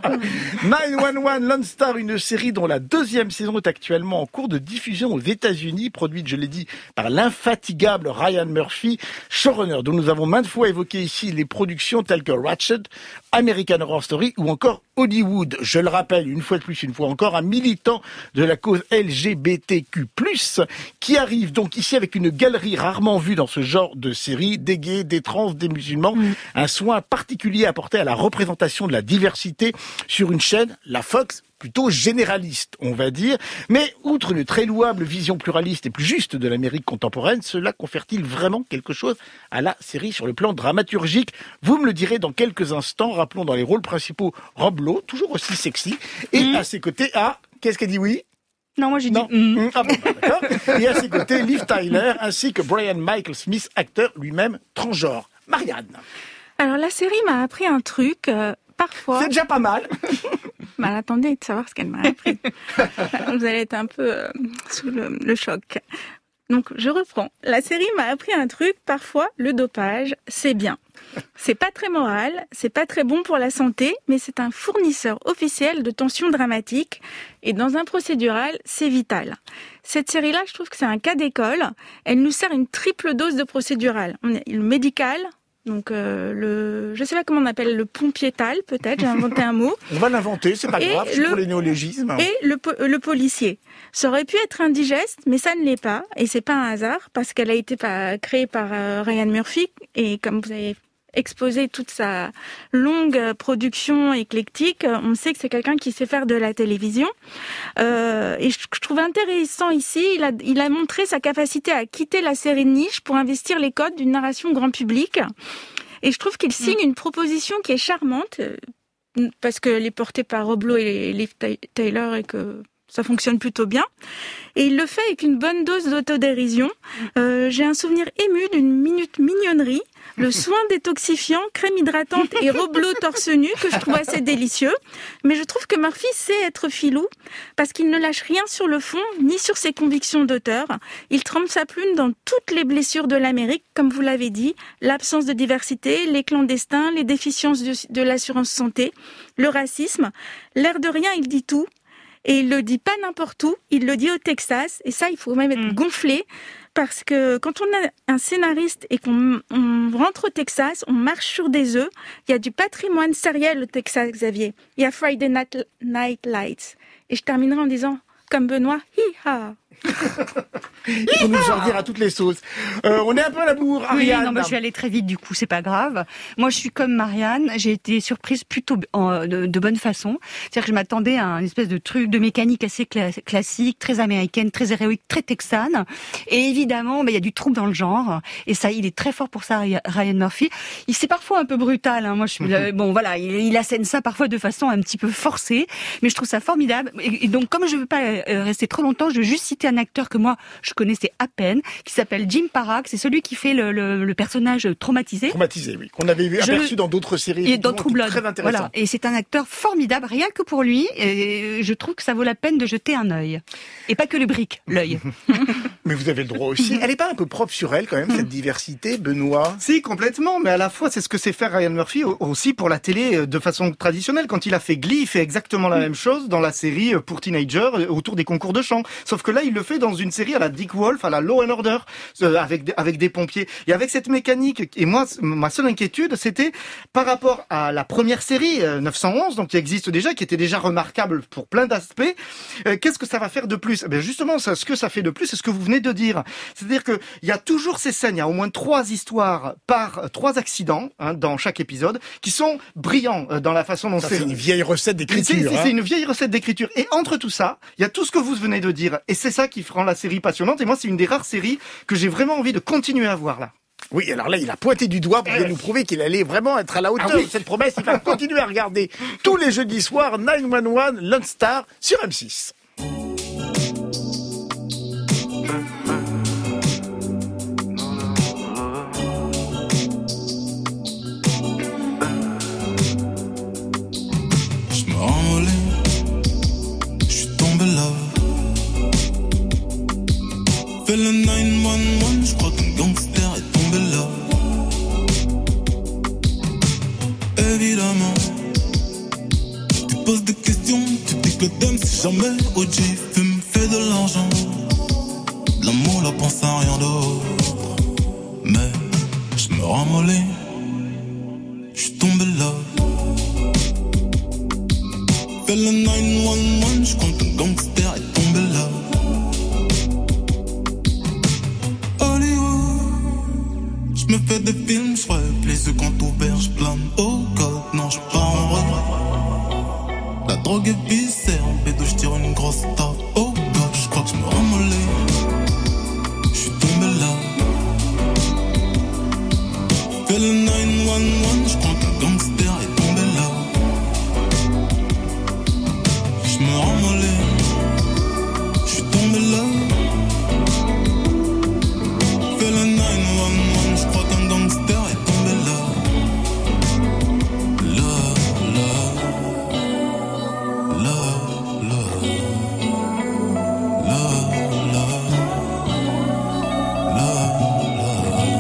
911 Lone Star, une série dont la 2e saison est actuellement en cours de diffusion aux États-Unis, produite, je l'ai dit, par l'infatigable Ryan Murphy, showrunner, dont nous avons maintes fois évoqué ici les productions telles que Ratched, American Horror Story ou encore Hollywood. Je le rappelle une fois de plus, une fois encore, un militant de la cause LGBTQ+, qui arrive donc ici avec une galerie rarement vue dans ce genre de série, des gays, des trans, des musulmans, un soin particulier apporté à la représentation de la diversité sur une chaîne, la Fox, plutôt généraliste, on va dire. Mais outre une très louable vision pluraliste et plus juste de l'Amérique contemporaine, cela confère-t-il vraiment quelque chose à la série sur le plan dramaturgique? Vous me le direz dans quelques instants. Rappelons dans les rôles principaux Rob Lowe, toujours aussi sexy, et à ses côtés, qu'est-ce qu'elle dit, oui? Non, moi j'ai dit Ah bon, d'accord. Et à ses côtés, Liv Tyler, ainsi que Brian Michael Smith, acteur lui-même transgenre. Marianne. Alors la série m'a appris un truc, parfois... C'est déjà pas mal. Mal, attendez de savoir ce qu'elle m'a appris. Vous allez être un peu sous le choc. Donc je reprends. La série m'a appris un truc, parfois le dopage, c'est bien. C'est pas très moral, c'est pas très bon pour la santé, mais c'est un fournisseur officiel de tensions dramatiques. Et dans un procédural, c'est vital. Cette série-là, je trouve que c'est un cas d'école. Elle nous sert une triple dose de procédural. On a le médical, donc je sais pas comment on appelle, le pompietal peut-être, j'ai inventé un mot. On va l'inventer, c'est pas grave, c'est pour les néologismes. Et le policier. Ça aurait pu être indigeste, mais ça ne l'est pas, et c'est pas un hasard, parce qu'elle a été créée par Ryan Murphy, et comme vous avez exposé toute sa longue production éclectique, on sait que c'est quelqu'un qui sait faire de la télévision. Et je trouve intéressant ici, il a montré sa capacité à quitter la série de niche pour investir les codes d'une narration grand public. Et je trouve qu'il signe une proposition qui est charmante, parce qu'elle est portée par Rob Lowe et Liv Tyler et que ça fonctionne plutôt bien. Et il le fait avec une bonne dose d'autodérision. J'ai un souvenir ému d'une minute mignonnerie, le soin détoxifiant, crème hydratante et Rob Lowe torse nu que je trouve assez délicieux. Mais je trouve que Murphy sait être filou parce qu'il ne lâche rien sur le fond ni sur ses convictions d'auteur. Il trempe sa plume dans toutes les blessures de l'Amérique, comme vous l'avez dit, l'absence de diversité, les clandestins, les déficiences de l'assurance santé, le racisme. L'air de rien, il dit tout. Et il le dit pas n'importe où, il le dit au Texas. Et ça, il faut même être gonflé. Parce que quand on a un scénariste et qu'on rentre au Texas, on marche sur des œufs. Il y a du patrimoine sériel au Texas, Xavier. Il y a Friday Night Lights. Et je terminerai en disant, comme Benoît, hi-ha. Il faut nous sortir à toutes les sauces. On est un peu à la bourre, Ariane. Oui, non, bah, je vais aller très vite, du coup, c'est pas grave. Moi, je suis comme Marianne, j'ai été surprise plutôt de bonne façon. C'est-à-dire que je m'attendais à une espèce de truc de mécanique assez classique, très américaine, très héroïque, très texane. Et évidemment, il y a du trouble dans le genre. Et ça, il est très fort pour ça, Ryan Murphy. C'est parfois un peu brutal. Hein. Moi, bon, voilà, il assène ça parfois de façon un petit peu forcée, mais je trouve ça formidable. Et donc, comme je veux pas rester trop longtemps, je veux juste citer un acteur que moi je connaissais à peine, qui s'appelle Jim Parak. C'est celui qui fait le personnage traumatisé. Traumatisé, oui, qu'on avait vu aperçu dans d'autres séries. Et dans True Blood. Très intéressant. Voilà. Et c'est un acteur formidable, rien que pour lui. Et je trouve que ça vaut la peine de jeter un œil. Et pas que le brick, l'œil. Mais vous avez le droit aussi. Elle est pas un peu propre sur elle quand même, cette diversité, Benoît? Si, complètement. Mais à la fois, c'est ce que sait faire Ryan Murphy aussi pour la télé de façon traditionnelle. Quand il a fait Glee, il fait exactement la même chose dans la série pour teenagers autour des concours de chant. Sauf que là, il le fait dans une série à la Dick Wolf, à la Law and Order, avec des pompiers. Et avec cette mécanique, et moi, ma seule inquiétude, c'était par rapport à la première série, 911, donc qui existe déjà, qui était déjà remarquable pour plein d'aspects. Qu'est-ce que ça va faire de plus? Justement, ce que ça fait de plus, c'est ce que vous venez de dire. C'est-à-dire que il y a toujours ces scènes, il y a au moins 3 histoires par 3 accidents dans chaque épisode, qui sont brillants dans la façon dont c'est une vieille recette d'écriture. C'est une vieille recette d'écriture. Et entre tout ça, il y a tout ce que vous venez de dire. Et c'est ça qui rend la série passionnante. Et moi, c'est une des rares séries que j'ai vraiment envie de continuer à voir là. Oui, alors là, il a pointé du doigt pour nous prouver qu'il allait vraiment être à la hauteur de cette promesse. Il va continuer à regarder tous les jeudis soirs 911 Lone Star sur M6. Je me rends je suis tombé là. Fais le 911, je crois qu'un gangster est tombé là. Évidemment, tu poses des questions, tu dis que le thème c'est jamais OG. Fume, fait de l'argent, de l'amour, la pense à rien d'autre. Mais je me ramollis, je suis tombé là. Fais le 911, je crois qu'un gangster est tombé là. Je me fais des films, je ferai les yeux quand ouvert, je plane. Oh God, non, je pars en vrai. La drogue est viscère, en bédo, je tire une grosse tape. Oh God, je crois que je me ramollis. Je suis tombé là. Fais le 911, je crois qu'un gangster est tombé là. Je me ramollis. Je suis tombé là. Fais le 911. Je crois qu'un gangster est tombé là. Là, là. Là, là. Là, là. Là, là.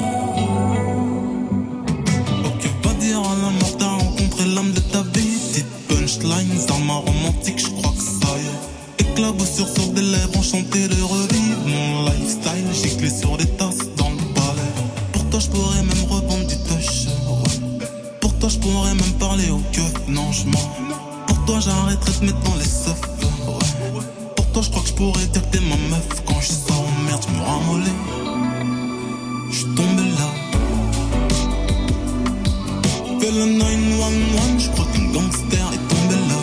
Ok, va dire à la mort, t'as rencontré l'âme de ta vie. Petite punchline, arme romantique, je crois que ça y est. Éclaboussure sur des lèvres, enchanté de revivre mon lifestyle. Giclé sur des tasses dans le palais. Pour toi, je pourrais même revendre du touch. Pour toi, je pourrais même parler au keuf. Non, je mens. Pour toi, j'arrêterai de mettre dans les seufs. Pour toi, je crois que je pourrais dire que t'es ma meuf. Quand je sors en merde, je me ramollis. Je suis tombé là. Fais le 911, je crois qu'un gangster est tombé là.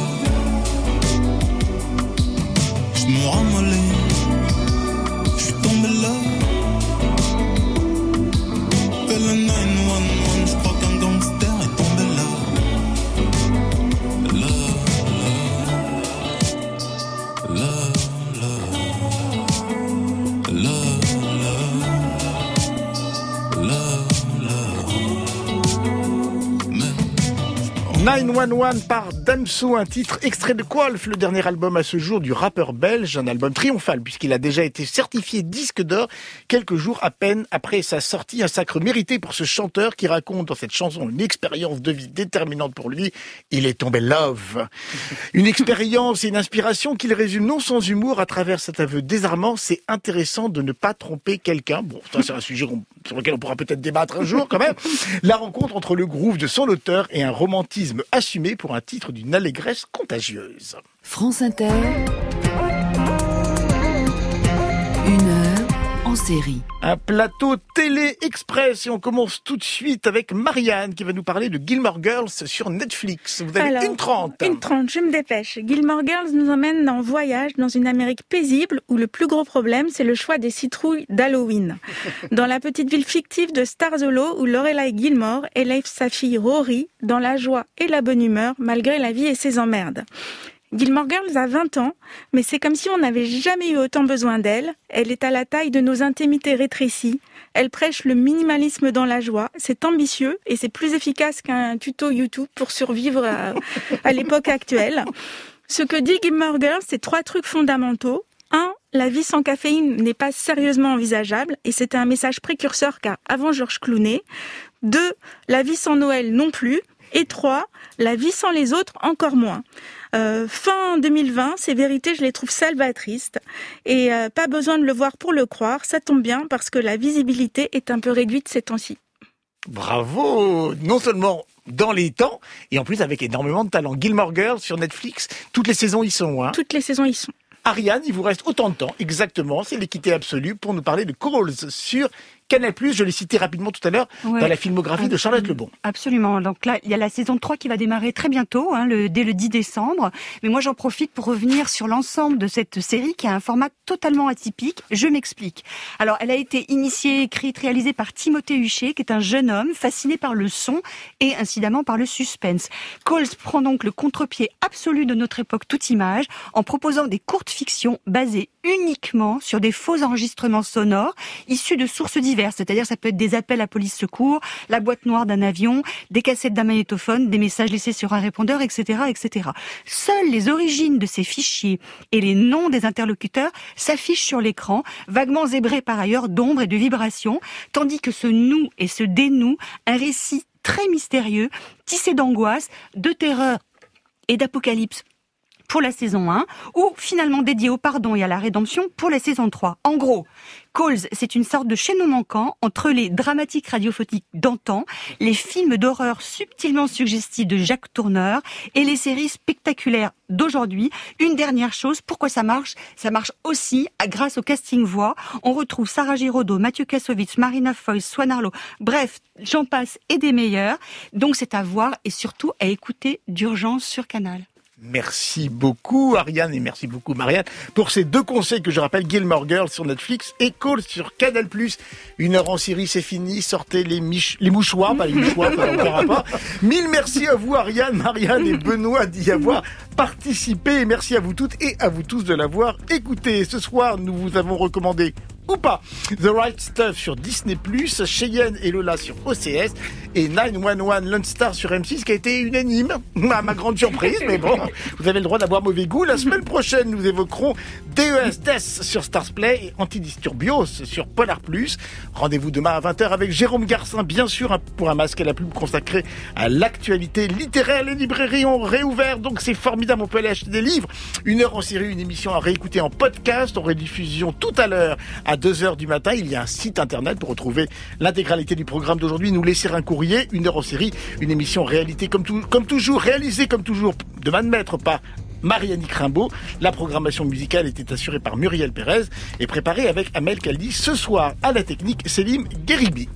Je me ramollis. Je suis tombé là. Fais le 911, je crois qu'un gangster est tombé là. 911 par Damso, un titre extrait de Qualf, le dernier album à ce jour du rappeur belge, un album triomphal puisqu'il a déjà été certifié disque d'or quelques jours à peine après sa sortie, un sacre mérité pour ce chanteur qui raconte dans cette chanson une expérience de vie déterminante pour lui. Il est tombé love. Une expérience et une inspiration qu'il résume non sans humour à travers cet aveu désarmant. C'est intéressant de ne pas tromper quelqu'un. Bon, ça c'est un sujet sur lequel on pourra peut-être débattre un jour quand même. La rencontre entre le groove de son auteur et un romantisme assumé pour un titre d'une allégresse contagieuse. France Inter, 1 heure en série. Un plateau télé express et on commence tout de suite avec Marianne qui va nous parler de Gilmore Girls sur Netflix. Vous avez 1h30. 1h30, je me dépêche. Gilmore Girls nous emmène en voyage dans une Amérique paisible où le plus gros problème c'est le choix des citrouilles d'Halloween. Dans la petite ville fictive de Stars Hollow où Lorelai Gilmore élève sa fille Rory dans la joie et la bonne humeur malgré la vie et ses emmerdes. Gilmore Girls a 20 ans, mais c'est comme si on n'avait jamais eu autant besoin d'elle. Elle est à la taille de nos intimités rétrécies. Elle prêche le minimalisme dans la joie. C'est ambitieux et c'est plus efficace qu'un tuto YouTube pour survivre à l'époque actuelle. Ce que dit Gilmore Girls, c'est 3 trucs fondamentaux. 1. La vie sans caféine n'est pas sérieusement envisageable et c'était un message précurseur car avant George Clooney. 2. La vie sans Noël non plus. Et 3. La vie sans les autres encore moins. Fin 2020, ces vérités, je les trouve salvatrices. Et pas besoin de le voir pour le croire, ça tombe bien parce que la visibilité est un peu réduite ces temps-ci. Bravo! Non seulement dans les temps, et en plus avec énormément de talent. Gilmore Girls sur Netflix, toutes les saisons y sont. Hein. Toutes les saisons y sont. Ariane, il vous reste autant de temps, exactement, c'est l'équité absolue pour nous parler de Calls sur Canal+, je l'ai cité rapidement tout à l'heure, dans la filmographie de Charlotte Lebon. Absolument. Donc là, il y a la saison 3 qui va démarrer très bientôt, dès le 10 décembre. Mais moi, j'en profite pour revenir sur l'ensemble de cette série qui a un format totalement atypique. Je m'explique. Alors, elle a été initiée, écrite, réalisée par Timothée Huchet, qui est un jeune homme fasciné par le son et incidemment par le suspense. Calls prend donc le contre-pied absolu de notre époque toute image en proposant des courtes fictions basées uniquement sur des faux enregistrements sonores issus de sources diverses. C'est-à-dire ça peut être des appels à police secours, la boîte noire d'un avion, des cassettes d'un magnétophone, des messages laissés sur un répondeur, etc., etc. Seules les origines de ces fichiers et les noms des interlocuteurs s'affichent sur l'écran, vaguement zébrés par ailleurs d'ombres et de vibrations, tandis que se noue et se dénoue un récit très mystérieux, tissé d'angoisse, de terreur et d'apocalypse pour la saison 1, ou finalement dédié au pardon et à la rédemption pour la saison 3. En gros, Calls, c'est une sorte de chaînon manquant entre les dramatiques radiophoniques d'antan, les films d'horreur subtilement suggestifs de Jacques Tourneur et les séries spectaculaires d'aujourd'hui. Une dernière chose, pourquoi ça marche aussi grâce au casting voix. On retrouve Sarah Giraudot, Mathieu Kassovitz, Marina Foïs, Swan Arlo, bref, j'en passe et des meilleurs. Donc c'est à voir et surtout à écouter d'urgence sur Canal. Merci beaucoup Ariane et merci beaucoup Marianne pour ces 2 conseils que je rappelle, Gilmore Girls sur Netflix et Calls sur Canal+. 1 heure en série, c'est fini. Sortez les mouchoirs, pas les mouchoirs, ça n'a aucun rapport. 1000 merci à vous Ariane, Marianne et Benoît d'y avoir participé. Et merci à vous toutes et à vous tous de l'avoir écouté. Ce soir, nous vous avons recommandé ou pas The Right Stuff sur Disney+, Cheyenne et Lola sur OCS et 911 Lone Star sur M6 qui a été unanime, à ma grande surprise, mais bon, vous avez le droit d'avoir mauvais goût. La semaine prochaine, nous évoquerons DES sur Starsplay et Antidisturbios sur Polar+. Rendez-vous demain à 20h avec Jérôme Garcin, bien sûr, pour un masque à la pub consacré à l'actualité littéraire. Les librairies ont réouvert, donc c'est formidable, on peut aller acheter des livres. 1 heure en série, une émission à réécouter en podcast, en rediffusion tout à l'heure à 2h du matin. Il y a un site internet pour retrouver l'intégralité du programme d'aujourd'hui. Nous laisser un courrier, 1 heure en série, une émission réalisée comme toujours de main de maître par Marie-Annick Rimbaud. La programmation musicale était assurée par Muriel Pérez et préparée avec Amel Kaldi. Ce soir, à la technique, Selim Gueribi.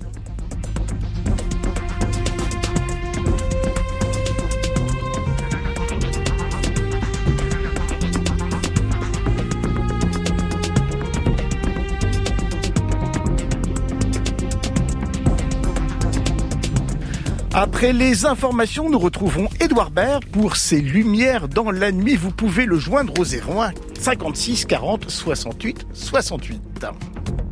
Après les informations, nous retrouvons Édouard Baird pour ses Lumières dans la nuit. Vous pouvez le joindre au 01 56 40 68 68.